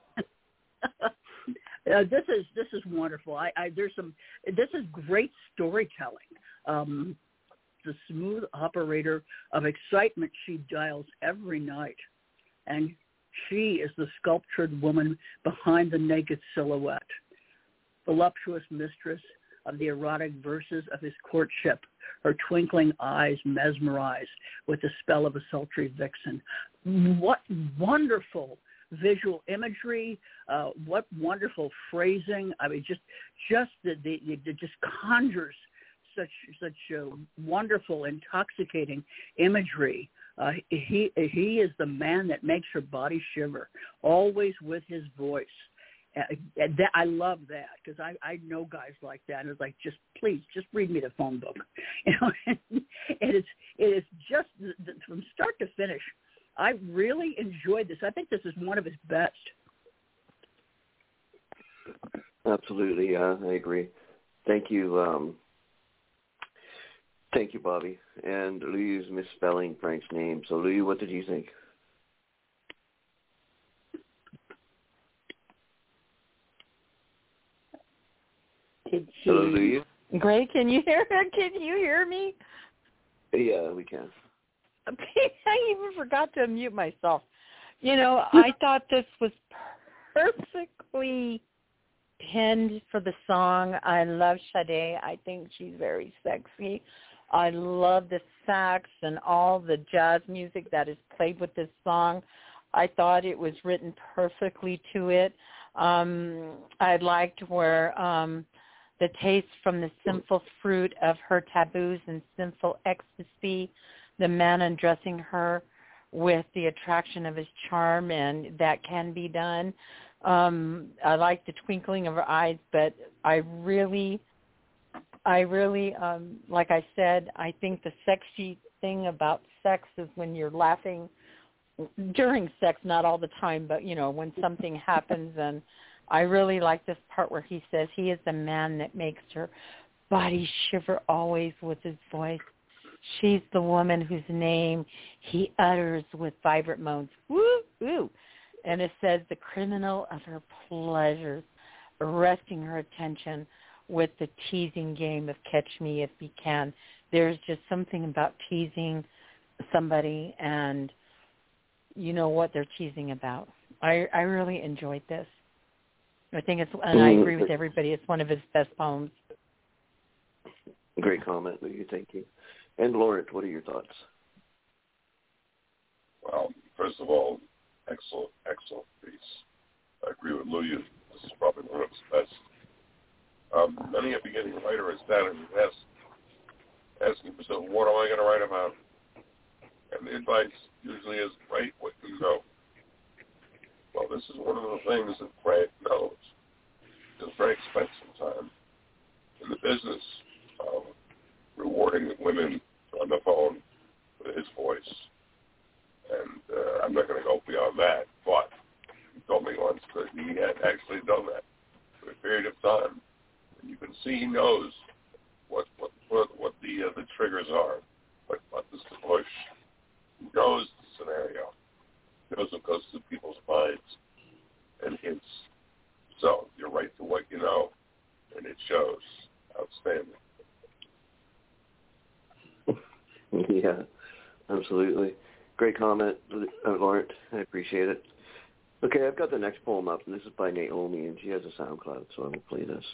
Uh, this is this is wonderful. I, I there's some. This is great storytelling. Um, the smooth operator of excitement she dials every night, and she is the sculptured woman behind the naked silhouette, voluptuous mistress of the erotic verses of his courtship. Her twinkling eyes mesmerize with the spell of a sultry vixen. What wonderful visual imagery, uh, what wonderful phrasing. I mean, just just the, the, the just conjures such such uh, wonderful, intoxicating imagery. Uh, he he is the man that makes her body shiver, always with his voice. Uh, that, I love that because I, I know guys like that. And it's like, just please, just read me the phone book. You know, and it is it is just the, the, from start to finish. I really enjoyed this. I think this is one of his best. Absolutely, yeah, I agree. Thank you, um, thank you, Bobby. And Lou's misspelling Frank's name. So, Lou, what did you think? Did she... Hello, Lou. Great. Can you hear? Can you hear me? Yeah, we can. Okay, I even forgot to unmute myself. You know, I thought this was perfectly penned for the song. I love Sade. I think she's very sexy. I love the sax and all the jazz music that is played with this song. I thought it was written perfectly to it. Um, I liked where um, the taste from the sinful fruit of her taboos and sinful ecstasy, the man undressing her with the attraction of his charm, and that can be done. Um, I like the twinkling of her eyes, but I really, I really, um, like I said, I think the sexy thing about sex is when you're laughing during sex, not all the time, but, you know, when something happens. And I really like this part where he says he is the man that makes her body shiver always with his voice. She's the woman whose name he utters with vibrant moans. Woo, woo. And it says the criminal of her pleasures, arresting her attention with the teasing game of catch me if you can. There's just something about teasing somebody and you know what they're teasing about. I, I really enjoyed this. I think it's, and I agree with everybody, it's one of his best poems. Great comment, Lou. Thank you. And Lawrence, what are your thoughts? Well, first of all, excellent, excellent piece. I agree with Lou. This is probably one of his best. Um, many a beginning writer is down and asks, asking himself, what am I going to write about? And the advice usually is, write what you know. Well, this is one of the things that Frank knows. Because Frank spent some time in the business of rewarding women on the phone with his voice. And uh, I'm not going to go beyond that, but he told me once that he had actually done that for a period of time. And you can see he knows what what what, what the uh, the triggers are, what buttons to push. He knows the scenario. He knows what goes through people's minds and hints. So you're right to what you know, and it shows. Outstanding. Yeah, absolutely. Great comment, Lawrence. I appreciate it. Okay, I've got the next poem up, and this is by Naomi, and she has a SoundCloud, so I will play this.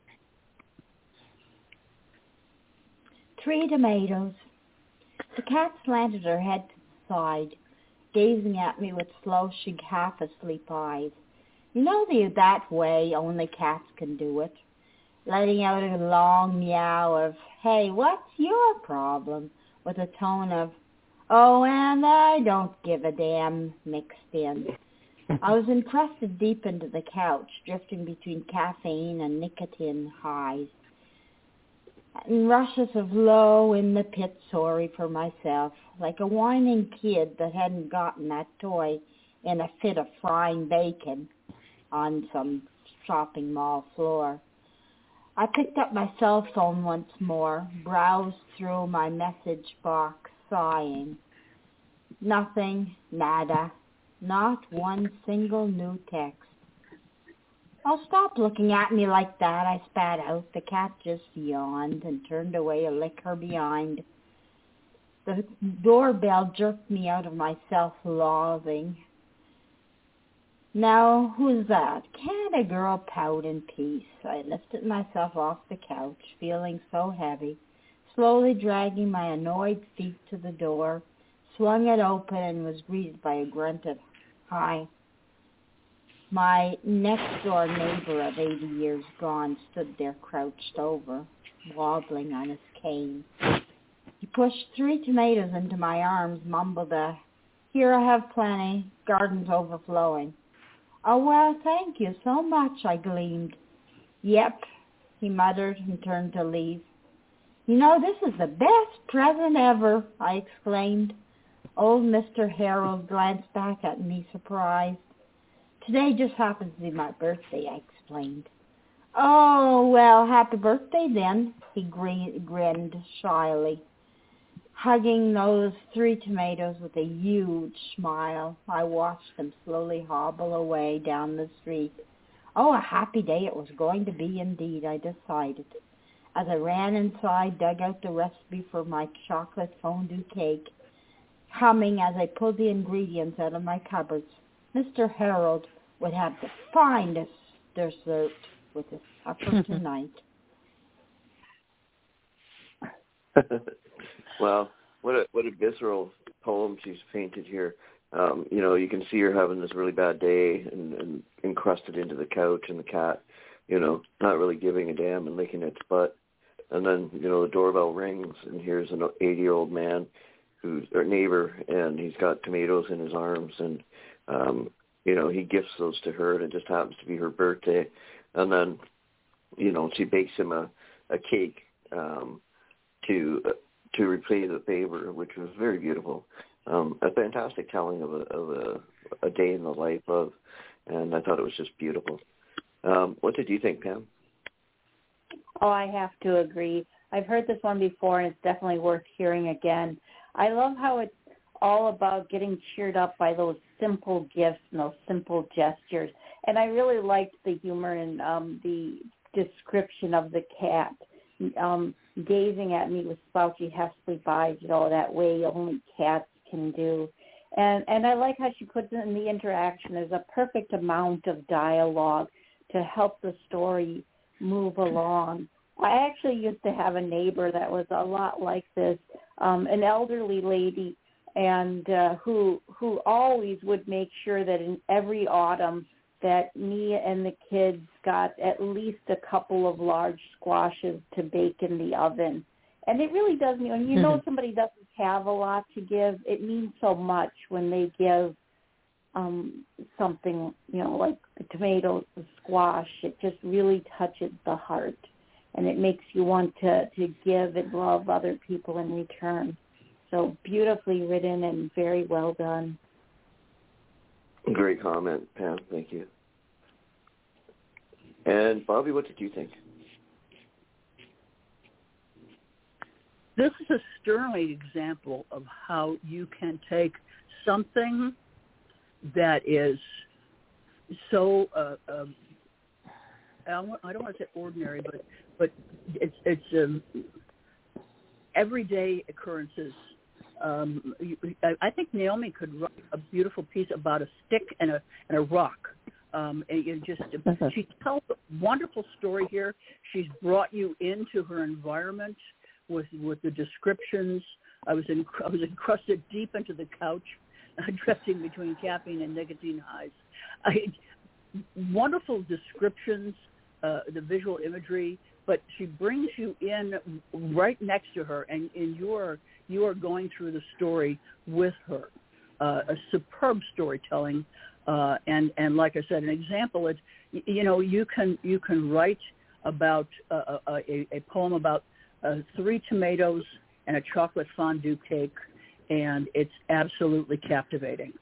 Three tomatoes. The cat slanted her head to the side, gazing at me with slow, half-asleep eyes. You know the that way only cats can do it, letting out a long meow of, hey, what's your problem, with a tone of, oh, and I don't give a damn mixed in. I was encrusted deep into the couch, drifting between caffeine and nicotine highs, and rushes of low in the pit sorry for myself, like a whining kid that hadn't gotten that toy in a fit of frying bacon on some shopping mall floor. I picked up my cell phone once more, browsed through my message box, sighing. Nothing, nada, not one single new text. Oh, stop looking at me like that, I spat out. The cat just yawned and turned away to lick her behind. The doorbell jerked me out of my self-loathing. Now, who's that? Can't a girl pout in peace? I lifted myself off the couch, feeling so heavy, slowly dragging my annoyed feet to the door, swung it open and was greeted by a grunt of, hi. My next-door neighbor of eighty years gone stood there crouched over, wobbling on his cane. He pushed three tomatoes into my arms, mumbled a, here I have plenty, garden's overflowing. Oh, well, thank you so much, I gleamed. Yep, he muttered and turned to leave. You know, this is the best present ever, I exclaimed. Old Mister Harold glanced back at me, surprised. Today just happens to be my birthday, I explained. Oh, well, happy birthday then, he grinned shyly, hugging those three tomatoes with a huge smile. I watched them slowly hobble away down the street. Oh, a happy day it was going to be indeed, I decided. As I ran inside, dug out the recipe for my chocolate fondue cake, humming as I pulled the ingredients out of my cupboards. Mister Harold would have the finest dessert with his supper tonight. Wow, what a what a visceral poem she's painted here. Um, you know, you can see her having this really bad day and, and encrusted into the couch, and the cat, you know, not really giving a damn and licking its butt. And then, you know, the doorbell rings, and here's an eighty-year-old man who's our neighbor, and he's got tomatoes in his arms, and um, you know, he gifts those to her, and it just happens to be her birthday. And then, you know, she bakes him a, a cake um, to uh, to repay the favor, which was very beautiful. Um, a fantastic telling of a of a, a day in the life of, and I thought it was just beautiful. Um, what did you think, Pam? Oh, I have to agree. I've heard this one before, and it's definitely worth hearing again. I love how it's all about getting cheered up by those simple gifts and those simple gestures. And I really liked the humor and um, the description of the cat um, gazing at me with slouchy, half-asleep eyes, you know, that way only cats can do. And and I like how she puts it in the interaction. There's a perfect amount of dialogue to help the story move along. I actually used to have a neighbor that was a lot like this, um, an elderly lady, and uh, who who always would make sure that in every autumn that me and the kids got at least a couple of large squashes to bake in the oven. And it really does mean, when you know somebody doesn't have a lot to give, it means so much when they give um, something, you know, like the tomatoes, the squash. It just really touches the heart, and it makes you want to, to give and love other people in return. So beautifully written and very well done. Great comment, Pam. Thank you. And Bobby, what did you think? This is a sterling example of how you can take something that is so, uh, um, I don't want to say ordinary, but but it's, it's um, everyday occurrences. Um, I think Naomi could write a beautiful piece about a stick and a and a rock. Um, and it just she tells a wonderful story here. She's brought you into her environment with with the descriptions. I was in, I was encrusted deep into the couch, drifting between caffeine and nicotine highs. I, wonderful descriptions, uh, the visual imagery, but she brings you in right next to her, and, and you are you are going through the story with her. Uh, a superb storytelling, uh, and and like I said, an example. It's you know you can you can write about uh, a, a poem about uh, three tomatoes and a chocolate fondue cake, and it's absolutely captivating.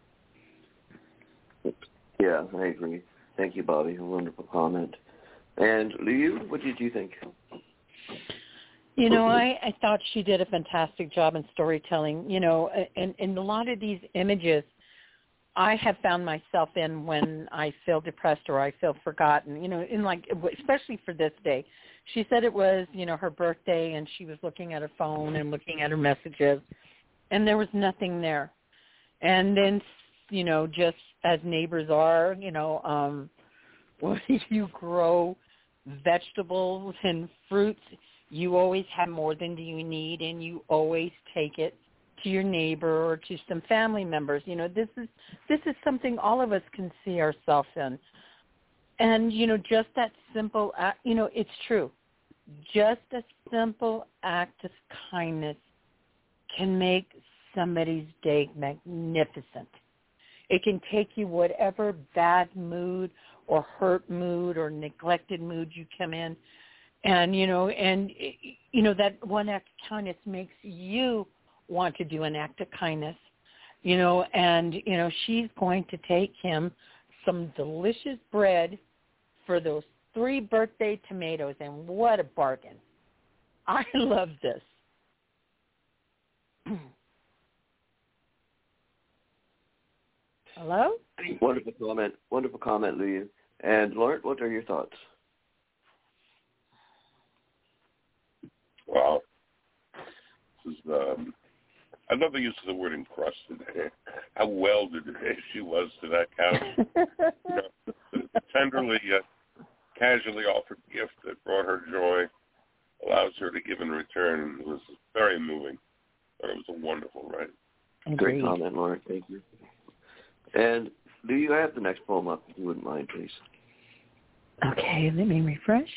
Yeah, I agree. Thank you, Bobby. A wonderful comment. And Liu, what did you think? You know, I, I thought she did a fantastic job in storytelling. You know, and, and a lot of these images I have found myself in when I feel depressed or I feel forgotten, you know, in like, especially for this day. She said it was, you know, her birthday and she was looking at her phone and looking at her messages and there was nothing there. And then, you know, just as neighbors are, you know, um, when you grow vegetables and fruits, you always have more than you need and you always take it to your neighbor or to some family members. You know, this is this is something all of us can see ourselves in. And, you know, just that simple act, you know, it's true. Just a simple act of kindness can make somebody's day magnificent. It can take you whatever bad mood or hurt mood or neglected mood you come in. And, you know, and, you know, that one act of kindness makes you want to do an act of kindness, you know, and, you know, she's going to take him some delicious bread for those three birthday tomatoes, and what a bargain. I love this. Hello? Wonderful comment. Wonderful comment, Liu. And Lord, what are your thoughts? Well, this is, um, I love the use of the word encrusted. How welded she was to that couch. You know, the tenderly yet casually offered gift that brought her joy allows her to give in return. It was very moving. But it was a wonderful write. Agreed. Great comment, Lauren. Thank you. And do you have the next poem up, if you wouldn't mind, please? Okay, let me refresh.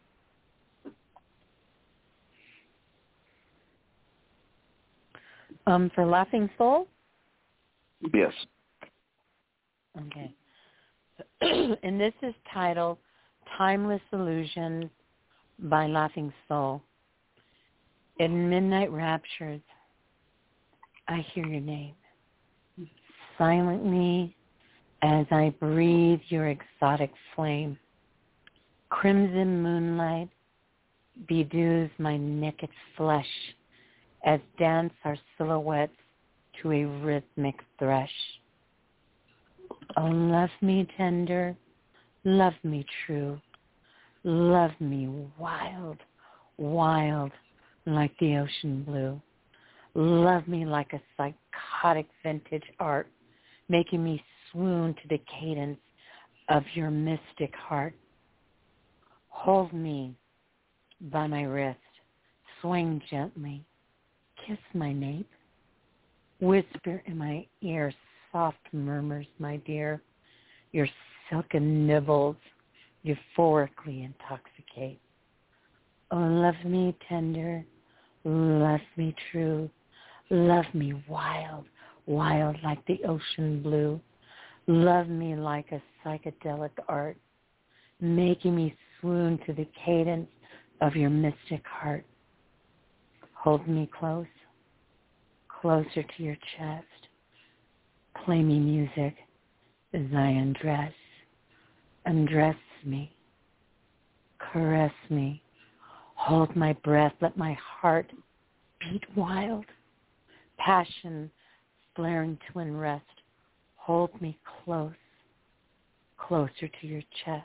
Um, for Laughing Soul? Yes. Okay. And this is titled Timeless Illusions by Laughing Soul. In midnight raptures, I hear your name. Silently as I breathe your exotic flame. Crimson moonlight bedews my naked flesh as dance our silhouettes to a rhythmic thresh. Oh, love me tender, love me true, love me wild, wild like the ocean blue. Love me like a psychotic vintage art, making me swoon to the cadence of your mystic heart. Hold me by my wrist, swing gently, kiss my nape, whisper in my ear soft murmurs, my dear. Your silken nibbles euphorically intoxicate. Oh, love me tender, love me true, love me wild, wild like the ocean blue. Love me like a psychedelic art, making me swoon to the cadence of your mystic heart. Hold me close, closer to your chest. Play me music as I undress. Undress me, caress me, hold my breath, let my heart beat wild. Passion flaring to unrest. Hold me close, closer to your chest.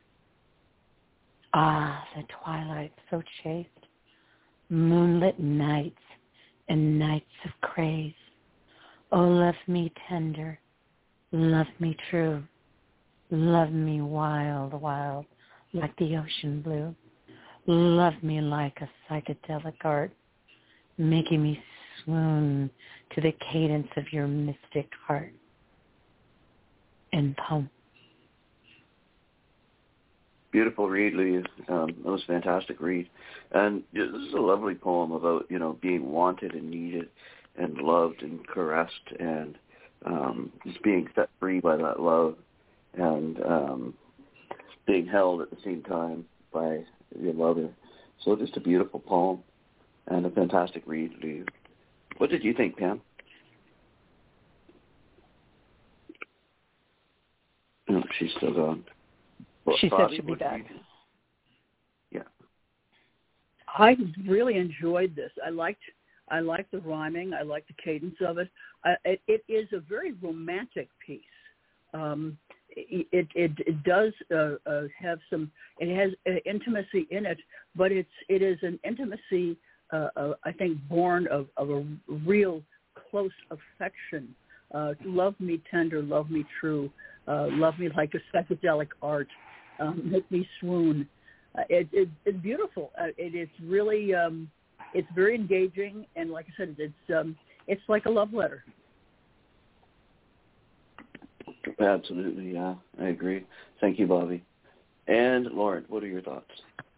Ah, the twilight so chaste, moonlit nights and nights of craze. Oh, love me tender, love me true, love me wild, wild like the ocean blue. Love me like a psychedelic art, making me swoon to the cadence of your mystic heart. In poem. Beautiful read, Louise. Um, that was a fantastic read. And this is a lovely poem about, you know, being wanted and needed and loved and caressed and um, just being set free by that love and um, being held at the same time by your lover. So just a beautiful poem and a fantastic read, Louise. What did you think, Pam? No, she's still gone. Well, she Bobby, said she'd be back. Yeah. I really enjoyed this. I liked I liked the rhyming. I liked the cadence of it. Uh, it, it is a very romantic piece. Um, it, it it does uh, uh, have some. It has uh, intimacy in it, but it's it is an intimacy. Uh, uh, I think born of, of a real close affection. Uh, love me tender, love me true, uh, love me like a psychedelic art. Um, make me swoon. Uh, it, it, it's beautiful. Uh, it, it's really, um, it's very engaging, and like I said, it's um, it's like a love letter. Absolutely, yeah, I agree. Thank you, Bobby. And Lauren, what are your thoughts?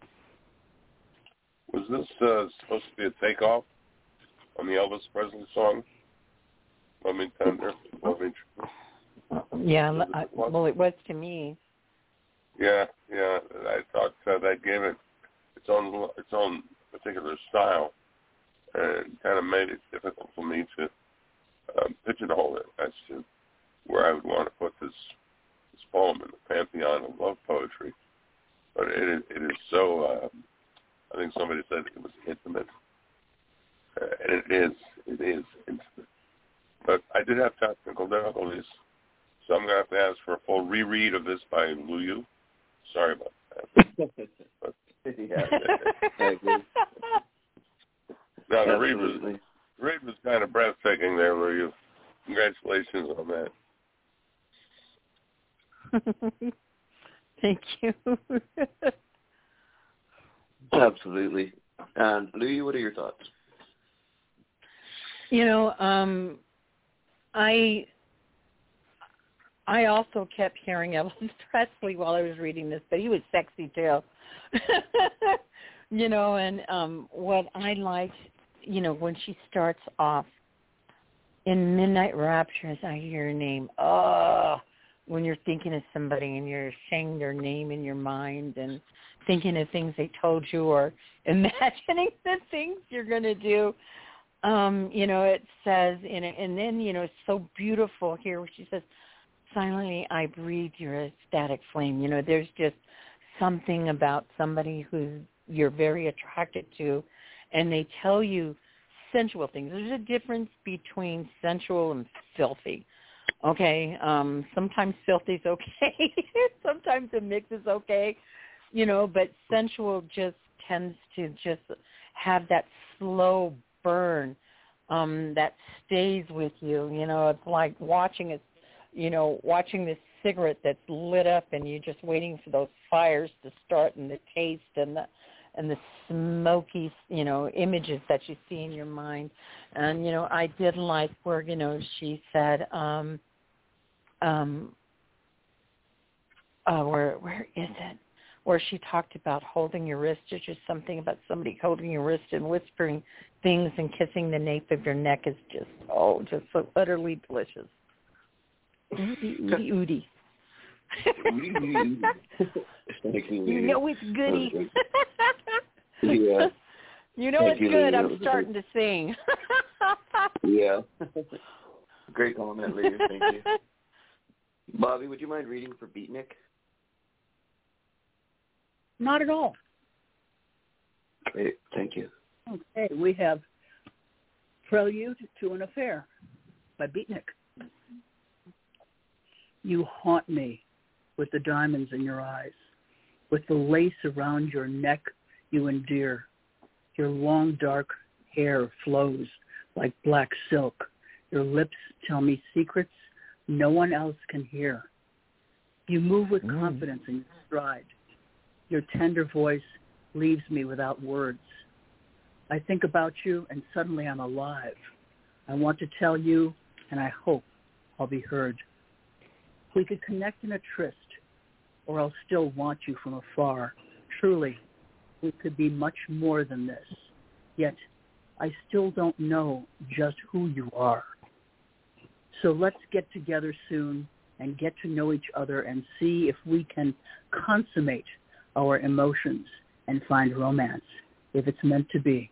Was this uh, supposed to be a takeoff on the Elvis Presley song? Love Me Tender, Love Me True? Yeah, I, well, it was to me. Yeah, yeah. I thought uh, that gave it its own its own particular style, and kind of made it difficult for me to um, pigeonhole it as to where I would want to put this this poem in the pantheon of love poetry. But it is, it is so. Uh, I think somebody said it was intimate, uh, and it is. It is intimate. But I did have technical difficulties, so I'm going to have to ask for a full reread of this by Luyu. Sorry about that. But, yeah, I agree. No, the read was, the read was kind of breathtaking there, Luyu. Congratulations on that. Thank you. Absolutely. And Luyu, what are your thoughts? You know, um, I I also kept hearing Elvis Presley while I was reading this, but he was sexy too. You know, and um, what I liked, you know, when she starts off in Midnight Raptures, I hear her name. Oh, when you're thinking of somebody and you're saying their name in your mind and thinking of things they told you or imagining the things you're going to do. Um, you know, it says, in it, and then, you know, it's so beautiful here where she says, silently I breathe your ecstatic flame. You know, there's just something about somebody who you're very attracted to, and they tell you sensual things. There's a difference between sensual and filthy. Okay, um, sometimes filthy is okay. Sometimes a mix is okay, you know, but sensual just tends to just have that slow burn um, that stays with you. You know, it's like watching it, you know, watching this cigarette that's lit up and you're just waiting for those fires to start and the taste and the and the smoky, you know, images that you see in your mind. And, you know, I did like where, you know, she said, um, um, uh, where where is it? Where she talked about holding your wrist. There's just something about somebody holding your wrist and whispering things and kissing the nape of your neck is just, oh, just so utterly delicious. Oody, oody, oody. You know it's goody. Yeah. You know Thank it's you, good. Lee. I'm starting to sing. Yeah. Great comment, Lee. Thank you. Bobby, would you mind reading for Beatnik? Not at all. Great. Thank you. Okay, we have Prelude to an Affair by Beatnik. You haunt me with the diamonds in your eyes, with the lace around your neck you endear. Your long dark hair flows like black silk. Your lips tell me secrets no one else can hear. You move with mm. confidence in your stride. Your tender voice leaves me without words. I think about you and suddenly I'm alive. I want to tell you and I hope I'll be heard. We could connect in a tryst or I'll still want you from afar. Truly, we could be much more than this. Yet, I still don't know just who you are. So let's get together soon and get to know each other and see if we can consummate our emotions and find romance, if it's meant to be.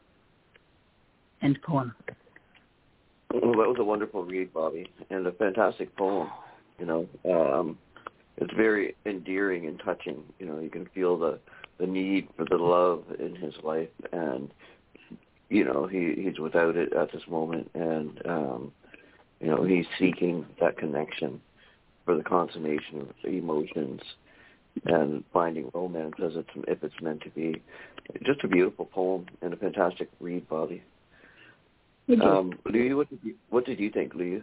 End poem. Well, that was a wonderful read, Bobby, and a fantastic poem. You know, um, it's very endearing and touching. You know, you can feel the, the need for the love in his life, and you know, he, he's without it at this moment, and, um, you know, he's seeking that connection for the consummation of emotions and finding romance as it's, if it's meant to be. Just a beautiful poem and a fantastic read, Bobby. Um, Louis, what did you, what did you think, Louis?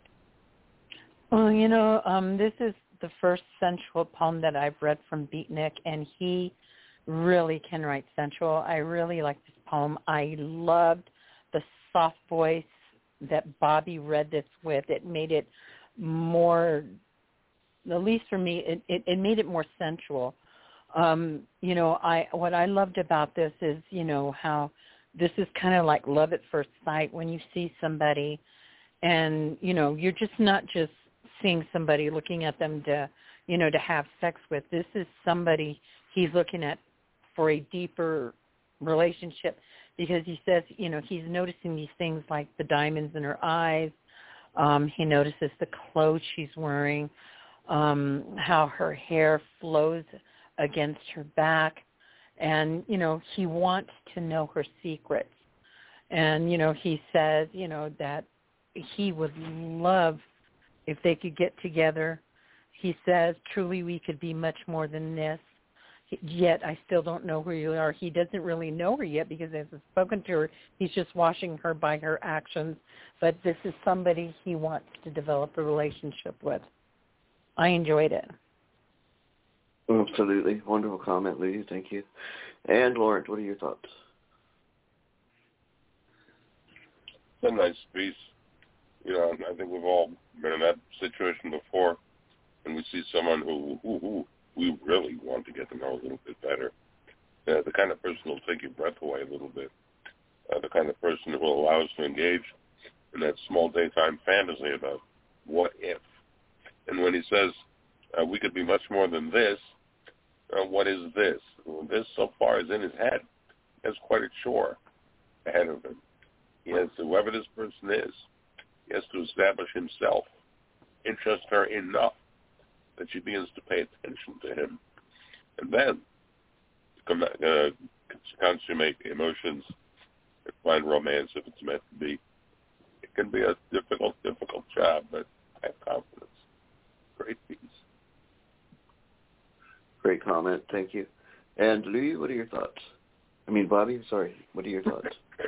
Well, you know, um, this is the first sensual poem that I've read from Beatnik, and he really can write sensual. I really like this poem. I loved the soft voice that Bobby read this with. It made it more, at least for me, it, it, it made it more sensual. Um, you know, I what I loved about this is, you know, how this is kind of like love at first sight when you see somebody and, you know, you're just not just seeing somebody, looking at them to, you know, to have sex with. This is somebody he's looking at for a deeper relationship, because he says, you know, he's noticing these things like the diamonds in her eyes. Um, he notices the clothes she's wearing, um, how her hair flows against her back. And, you know, he wants to know her secrets. And, you know, he says, you know, that he would love if they could get together. He says, truly we could be much more than this. Yet I still don't know who you are. He doesn't really know her yet because he hasn't spoken to her. He's just watching her by her actions. But this is somebody he wants to develop a relationship with. I enjoyed it. Absolutely. Wonderful comment, Louis. Thank you. And Lawrence, what are your thoughts? It's a nice piece. You know, I think we've all been in that situation before, and we see someone who, who, who we really want to get to know a little bit better. Uh, the kind of person who will take your breath away a little bit. Uh, the kind of person who will allow us to engage in that small daytime fantasy about what if. And when he says uh, we could be much more than this, uh, what is this? Well, this so far is in his head. He has quite a chore ahead of him. He has, whoever this person is, he has to establish himself, interest her enough that she begins to pay attention to him. And then come, uh, consummate emotions and find romance if it's meant to be. It can be a difficult, difficult job, but I have confidence. Great piece. Great comment. Thank you. And Louis, what are your thoughts? I mean, Bobby, sorry. What are your thoughts?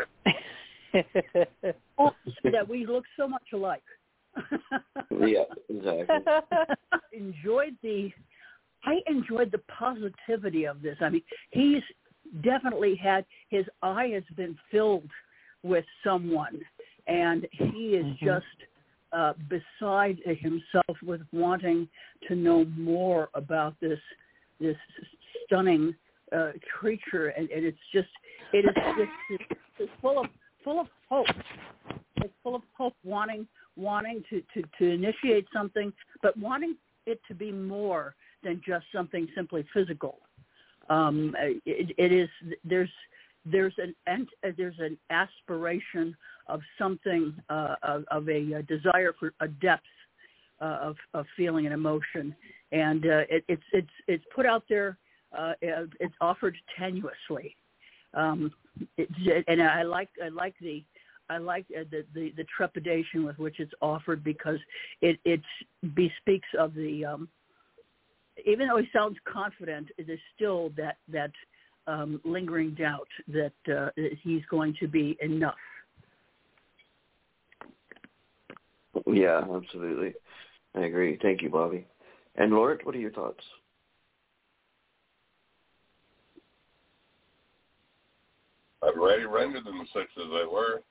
Oh, that we look so much alike. Yeah, exactly. enjoyed the, I enjoyed the positivity of this. I mean, he's definitely had, his eye has been filled with someone, and he is mm-hmm. just uh, beside himself with wanting to know more about this this stunning uh, creature, and, and it's just, it is just it's full of full of hope. It's full of hope, wanting wanting to, to, to initiate something, but wanting it to be more than just something simply physical. Um, it, it is there's there's an there's an aspiration of something uh, of, of a, a desire for a depth uh, of, of feeling and emotion, and uh, it, it's it's it's put out there. Uh, it's offered tenuously, um, it, and I like I like the. I like the, the, the trepidation with which it's offered, because it, it bespeaks of the, um, even though he sounds confident, there's still that, that um, lingering doubt that uh, he's going to be enough. Yeah, absolutely. I agree. Thank you, Bobby. And Lord, what are your thoughts? I've already rendered them such as they were.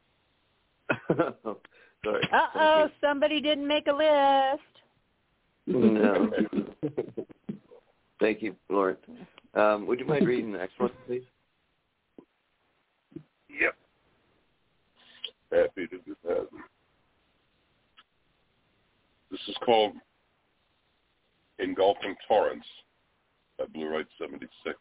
Sorry. Uh-oh, somebody didn't make a list. No. Thank you, Lauren. Um, would you mind reading the next one, please? Yep. Happy to do that. This is called Engulfing Torrents by Blue Right seventy-six.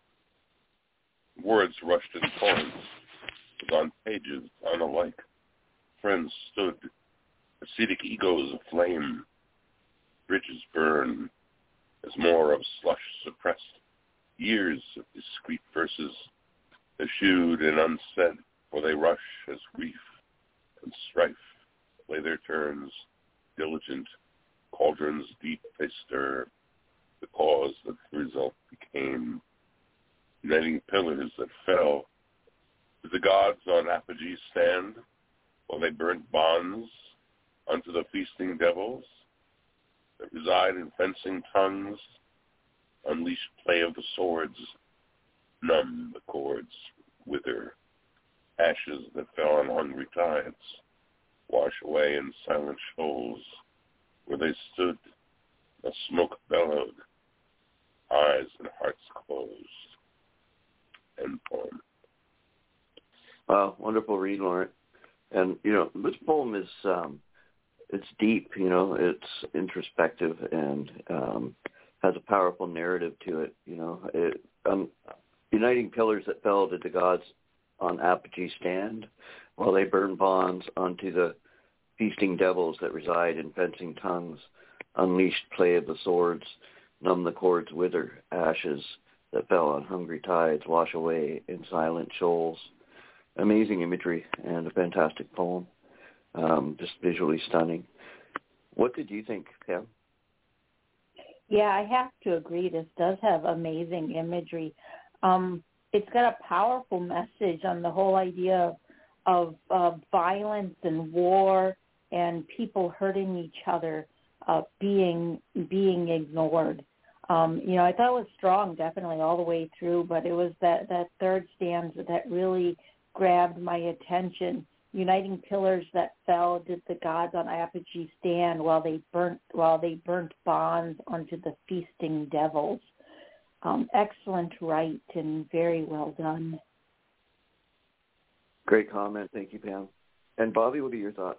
Words rushed in torrents, as on pages unalike. Friends stood, ascetic egos aflame. Bridges burn, as more of slush suppressed. Years of discreet verses, eschewed and unsaid, for they rush as grief and strife lay their turns, diligent, cauldrons deep they stir, the cause that the result became. Uniting pillars that fell, did the gods on apogee stand, while they burnt bonds unto the feasting devils that reside in fencing tongues, unleash play of the swords, numb the cords, wither, ashes that fell on hungry tides, wash away in silent shoals, where they stood, the smoke bellowed, eyes and hearts closed. End poem. Wow, wonderful read, Lauren. And, you know, this poem is, um, it's deep, you know, it's introspective and um, has a powerful narrative to it, you know. It, um, uniting pillars that fell did the gods on apogee stand, while they burn bonds onto the feasting devils that reside in fencing tongues, unleashed play of the swords, numb the cords, wither, ashes that fell on hungry tides, wash away in silent shoals. Amazing imagery and a fantastic poem, um, just visually stunning. What did you think, Pam? Yeah, I have to agree. This does have amazing imagery. Um, it's got a powerful message on the whole idea of, of uh, violence and war and people hurting each other, uh, being being ignored. Um, you know, I thought it was strong, definitely all the way through, but it was that, that third stanza that really grabbed my attention. Uniting pillars that fell, did the gods on apogee stand, while they burnt while they burnt bonds onto the feasting devils. Um, excellent right and very well done. Great comment, thank you, Pam. And Bobby, what are your thoughts?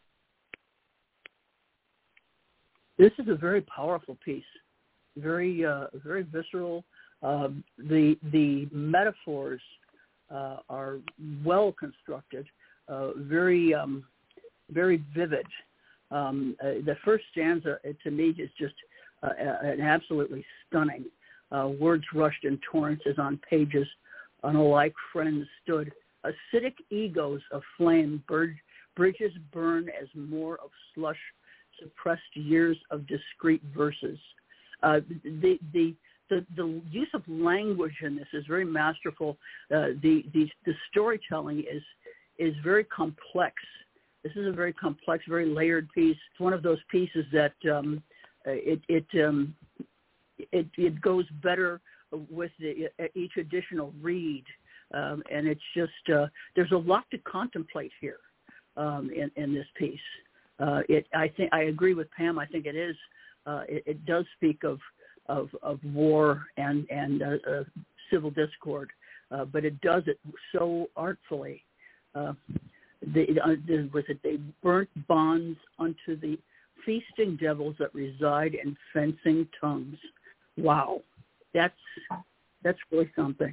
This is a very powerful piece. Very, uh, very visceral. Um, the the metaphors uh, are well constructed, uh, very, um, very vivid. Um, uh, the first stanza, uh, to me, is just uh, an absolutely stunning. Uh, words rushed in torrents as on pages, unlike friends stood. Acidic egos aflame, bird, bridges burn as more of slush suppressed years of discreet verses. Uh, the, the the the use of language in this is very masterful. Uh, the, the the storytelling is is very complex. This is a very complex, very layered piece. It's one of those pieces that um, it it, um, it it goes better with the, each additional read, um, and it's just uh, there's a lot to contemplate here um, in in this piece. Uh, it I think I agree with Pam. I think it is. Uh, it, it does speak of of, of war and and uh, uh, civil discord, uh, but it does it so artfully. Uh, they, uh, was it they burnt bonds unto the feasting devils that reside in fencing tongues. Wow, that's that's really something.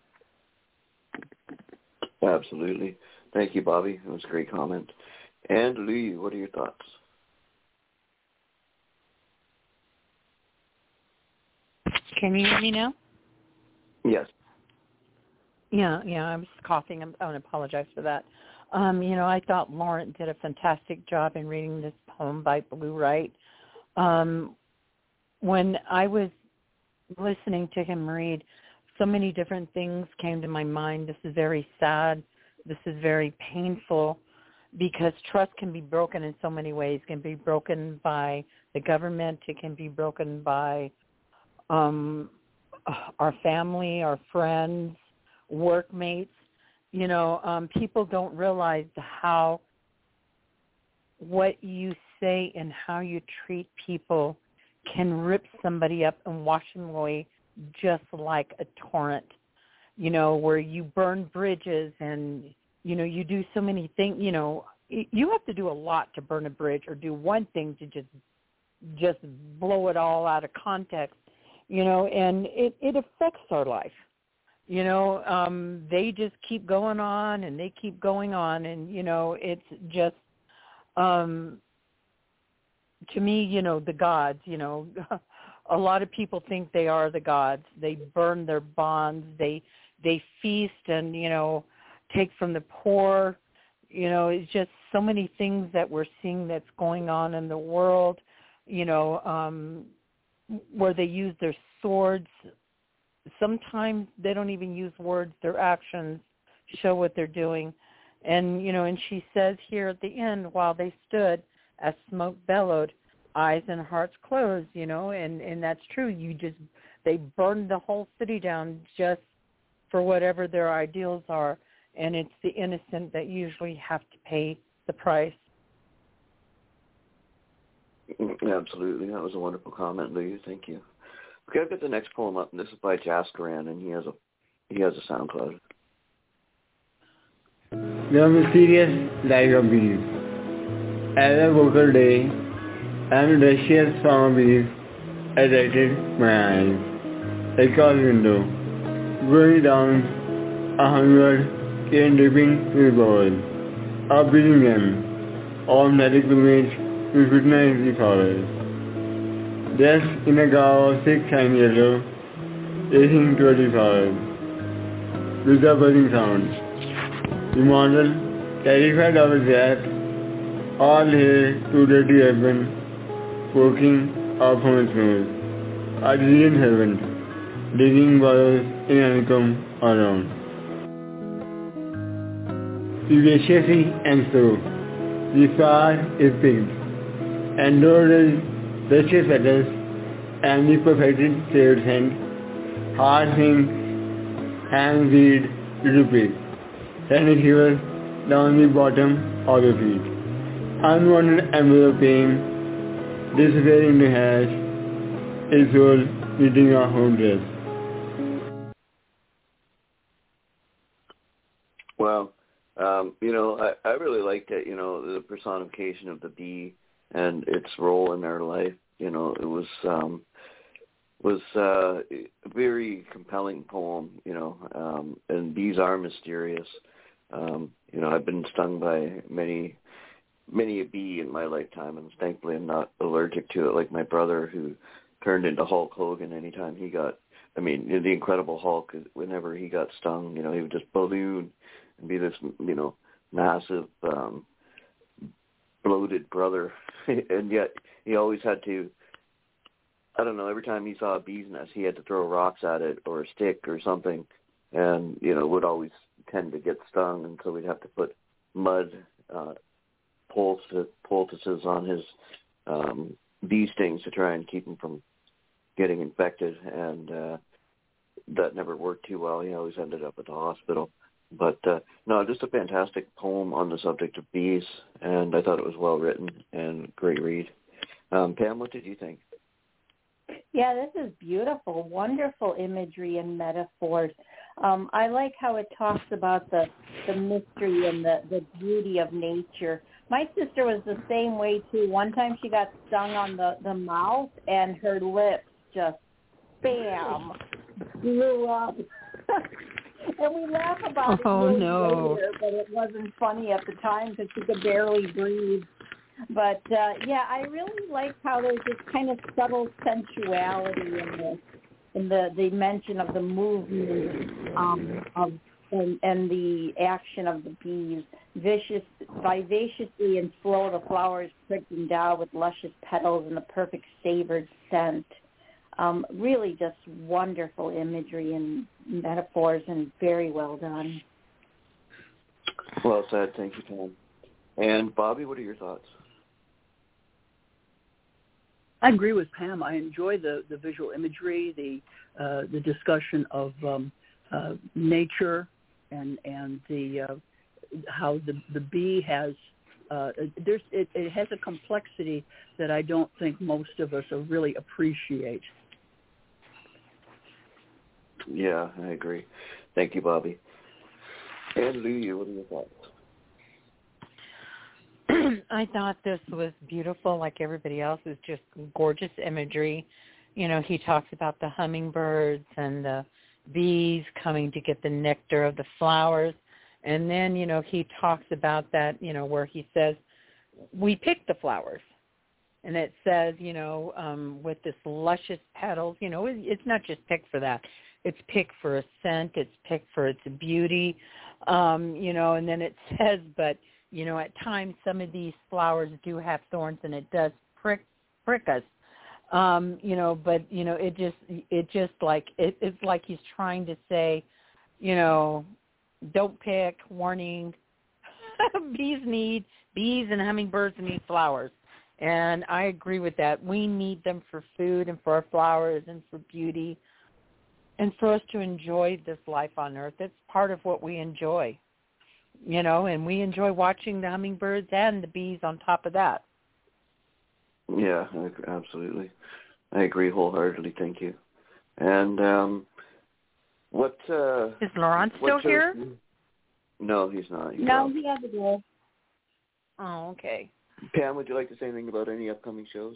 Absolutely. Thank you, Bobby. That was a great comment. And Lee, what are your thoughts? Can you hear me now? Yes. Yeah, yeah, I was coughing. I'm, I want to apologize for that. Um, you know, I thought Lauren did a fantastic job in reading this poem by Blue Right. Um, when I was listening to him read, so many different things came to my mind. This is very sad. This is very painful because trust can be broken in so many ways. It can be broken by the government. It can be broken by um, our family, our friends, workmates. You know, um, people don't realize how what you say and how you treat people can rip somebody up and wash them away just like a torrent. You know, where you burn bridges and, you know, you do so many things. You know, you have to do a lot to burn a bridge or do one thing to just just blow it all out of context, you know, and it, it affects our life. You know, um, they just keep going on and they keep going on. And, you know, it's just, um, to me, you know, the gods, you know, a lot of people think they are the gods. They burn their bonds. They they feast and, you know, take from the poor. You know, it's just so many things that we're seeing that's going on in the world, you know, um, where they use their swords. Sometimes they don't even use words. Their actions show what they're doing. And, you know, and she says here at the end, while they stood as smoke bellowed, eyes and hearts closed, you know, and, and that's true. You just, they burned the whole city down just for whatever their ideals are, and it's the innocent that usually have to pay the price. Absolutely. That was a wonderful comment, Lou. Thank you. Okay, I've got the next poem up, and this is by Jaskaran, and he has a he has a SoundCloud. The mysterious life of bees. As a vocal day, and luscious song of bees attracted my eyes. Across the window, going down a hundred came dripping to the bowl, upbeating them, all magic plumage to scrutinize the flowers. Dressed in a gown of thick shiny yellow, racing toward the flowers, with a buzzing sound. The model, terrified of his wrath, all hair to dirty husband, poking up from his nose, a diligent servant, digging burrows in honeycomb around. Vivaciously and so, the flower is picked, and though the luscious petals and the perfected flavored scent, hard things hang weed to pick, and it shivers down the bottom of the feet. Unwanted enveloping, disappearing to hash, his soul knitting a home dress. Well, um, you know, I, I really liked it, you know, the personification of the bee and its role in our life. You know, it was um, was uh, a very compelling poem, you know, um, and bees are mysterious. Um, you know, I've been stung by many, many a bee in my lifetime, and thankfully I'm not allergic to it like my brother, who turned into Hulk Hogan anytime he got, I mean, the Incredible Hulk, whenever he got stung, you know, he would just balloon and be this, you know, massive, um, bloated brother. And yet he always had to, I don't know, every time he saw a bee's nest, he had to throw rocks at it or a stick or something, and, you know, would always tend to get stung, and so we'd have to put mud uh, poultices, poultices on his um, bee stings to try and keep him from getting infected, and uh, that never worked too well. He always ended up at the hospital. But, uh, no, just a fantastic poem on the subject of bees, and I thought it was well written and great read. Um, Pam, what did you think? Yeah, this is beautiful, wonderful imagery and metaphors. Um, I like how it talks about the, the mystery and the, the beauty of nature. My sister was the same way, too. One time she got stung on the, the mouth, and her lips just, bam, blew up. And we laugh about oh, it years no. later, but it wasn't funny at the time because she could barely breathe. But, uh, yeah, I really like how there's this kind of subtle sensuality in this, in the, the mention of the movement um, of and, and the action of the bees. Vicious, vivaciously and slow, the flowers pricked endowed with luscious petals and the perfect savored scent. Um, really just wonderful imagery and metaphors, and very well done. Well said. Thank you, Tom. And Bobby, what are your thoughts? I agree with Pam. I enjoy the, the visual imagery, the uh, the discussion of um, uh, nature, and and the uh, how the the bee has uh, there's it, it has a complexity that I don't think most of us really appreciate. Yeah, I agree. Thank you, Bobby. And Lou, what are your thoughts? I thought this was beautiful, like everybody else. It's just gorgeous imagery. You know, he talks about the hummingbirds and the bees coming to get the nectar of the flowers. And then, you know, he talks about that, you know, where he says, we pick the flowers. And it says, you know, um, with this luscious petals, you know, it, it's not just picked for that. It's picked for a scent. It's picked for its beauty, um, you know, and then it says, but, you know, at times some of these flowers do have thorns and it does prick, prick us. Um, you know, but, you know, it just, it just like, it, it's like he's trying to say, you know, don't pick, warning, bees need, bees and hummingbirds need flowers. And I agree with that. We need them for food and for our flowers and for beauty and for us to enjoy this life on earth. It's part of what we enjoy, you know, and we enjoy watching the hummingbirds and the bees on top of that. Yeah, absolutely. I agree wholeheartedly. Thank you. And um, what... Uh, Is Laurent still here? No, he's not. He's no, off. he has a go. Oh, okay. Pam, would you like to say anything about any upcoming shows?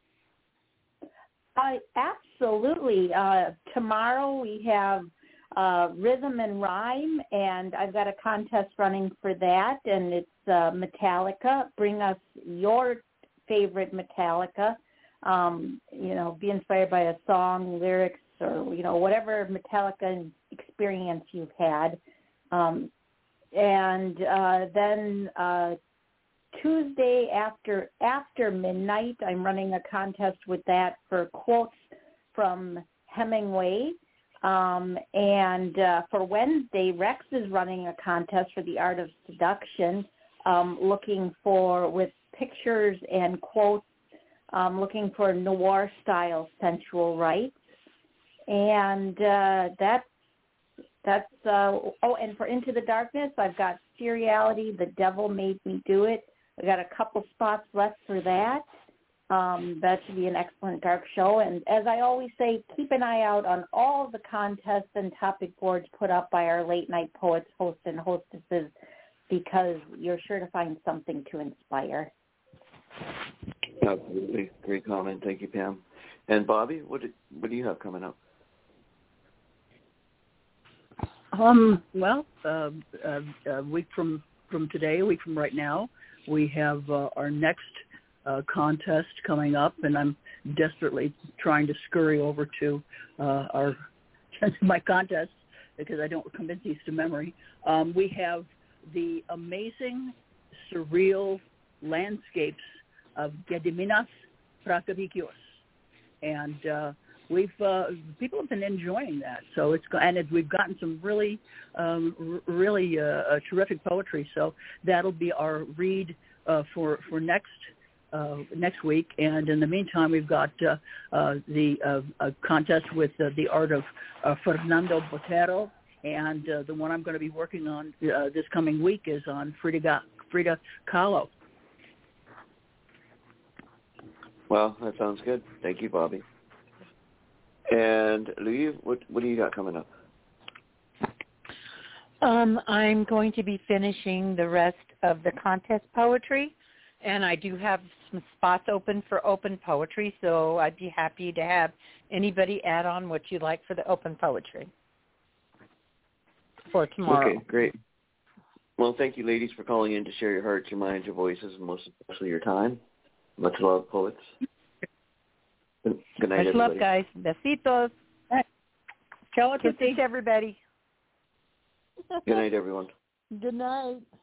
Uh, absolutely. Uh, tomorrow we have uh, Rhythm and Rhyme, and I've got a contest running for that, and it's uh, Metallica. Bring us your favorite Metallica. Um, you know, be inspired by a song, lyrics, or, you know, whatever Metallica experience you've had. Um, and uh, then uh, Tuesday after after midnight, I'm running a contest with that for quotes from Hemingway. Um, and uh, for Wednesday, Rex is running a contest for the Art of Seduction, um, looking for, with pictures and quotes, um, looking for noir-style sensual rights. And uh, that's, that's uh, oh, and for Into the Darkness, I've got Seriality, The Devil Made Me Do It. I've got a couple spots left for that. Um, that should be an excellent dark show. And as I always say, keep an eye out on all the contests and topic boards put up by our late night poets, hosts, and hostesses, because you're sure to find something to inspire. Absolutely. Great comment. Thank you, Pam. And Bobby, what, did, what do you have coming up? Um, well, uh, uh, a week from, from today, a week from right now, we have uh, our next uh, contest coming up, and I'm desperately trying to scurry over to uh, our my contest because I don't commit these to memory. Um, we have the amazing, surreal landscapes of Gediminas Prakavikios, and uh, we've uh, people have been enjoying that. So it's and it, we've gotten some really, um, r- really uh, uh, terrific poetry. So that'll be our read uh, for for next uh, next week. And in the meantime, we've got uh, uh, the uh, a contest with uh, the art of uh, Fernando Botero, and uh, the one I'm going to be working on uh, this coming week is on Frida Frida Kahlo. Well, that sounds good. Thank you, Bobby. And Louis, what what do you got coming up? Um, I'm going to be finishing the rest of the contest poetry, and I do have some spots open for open poetry, so I'd be happy to have anybody add on what you like for the open poetry for tomorrow. Okay, great. Well, thank you, ladies, for calling in to share your hearts, your minds, your voices, and most especially your time. Much love, poets. Good night, Much everybody. love, guys. Besitos. Ciao, Kisses, everybody. Good night, everyone. Good night.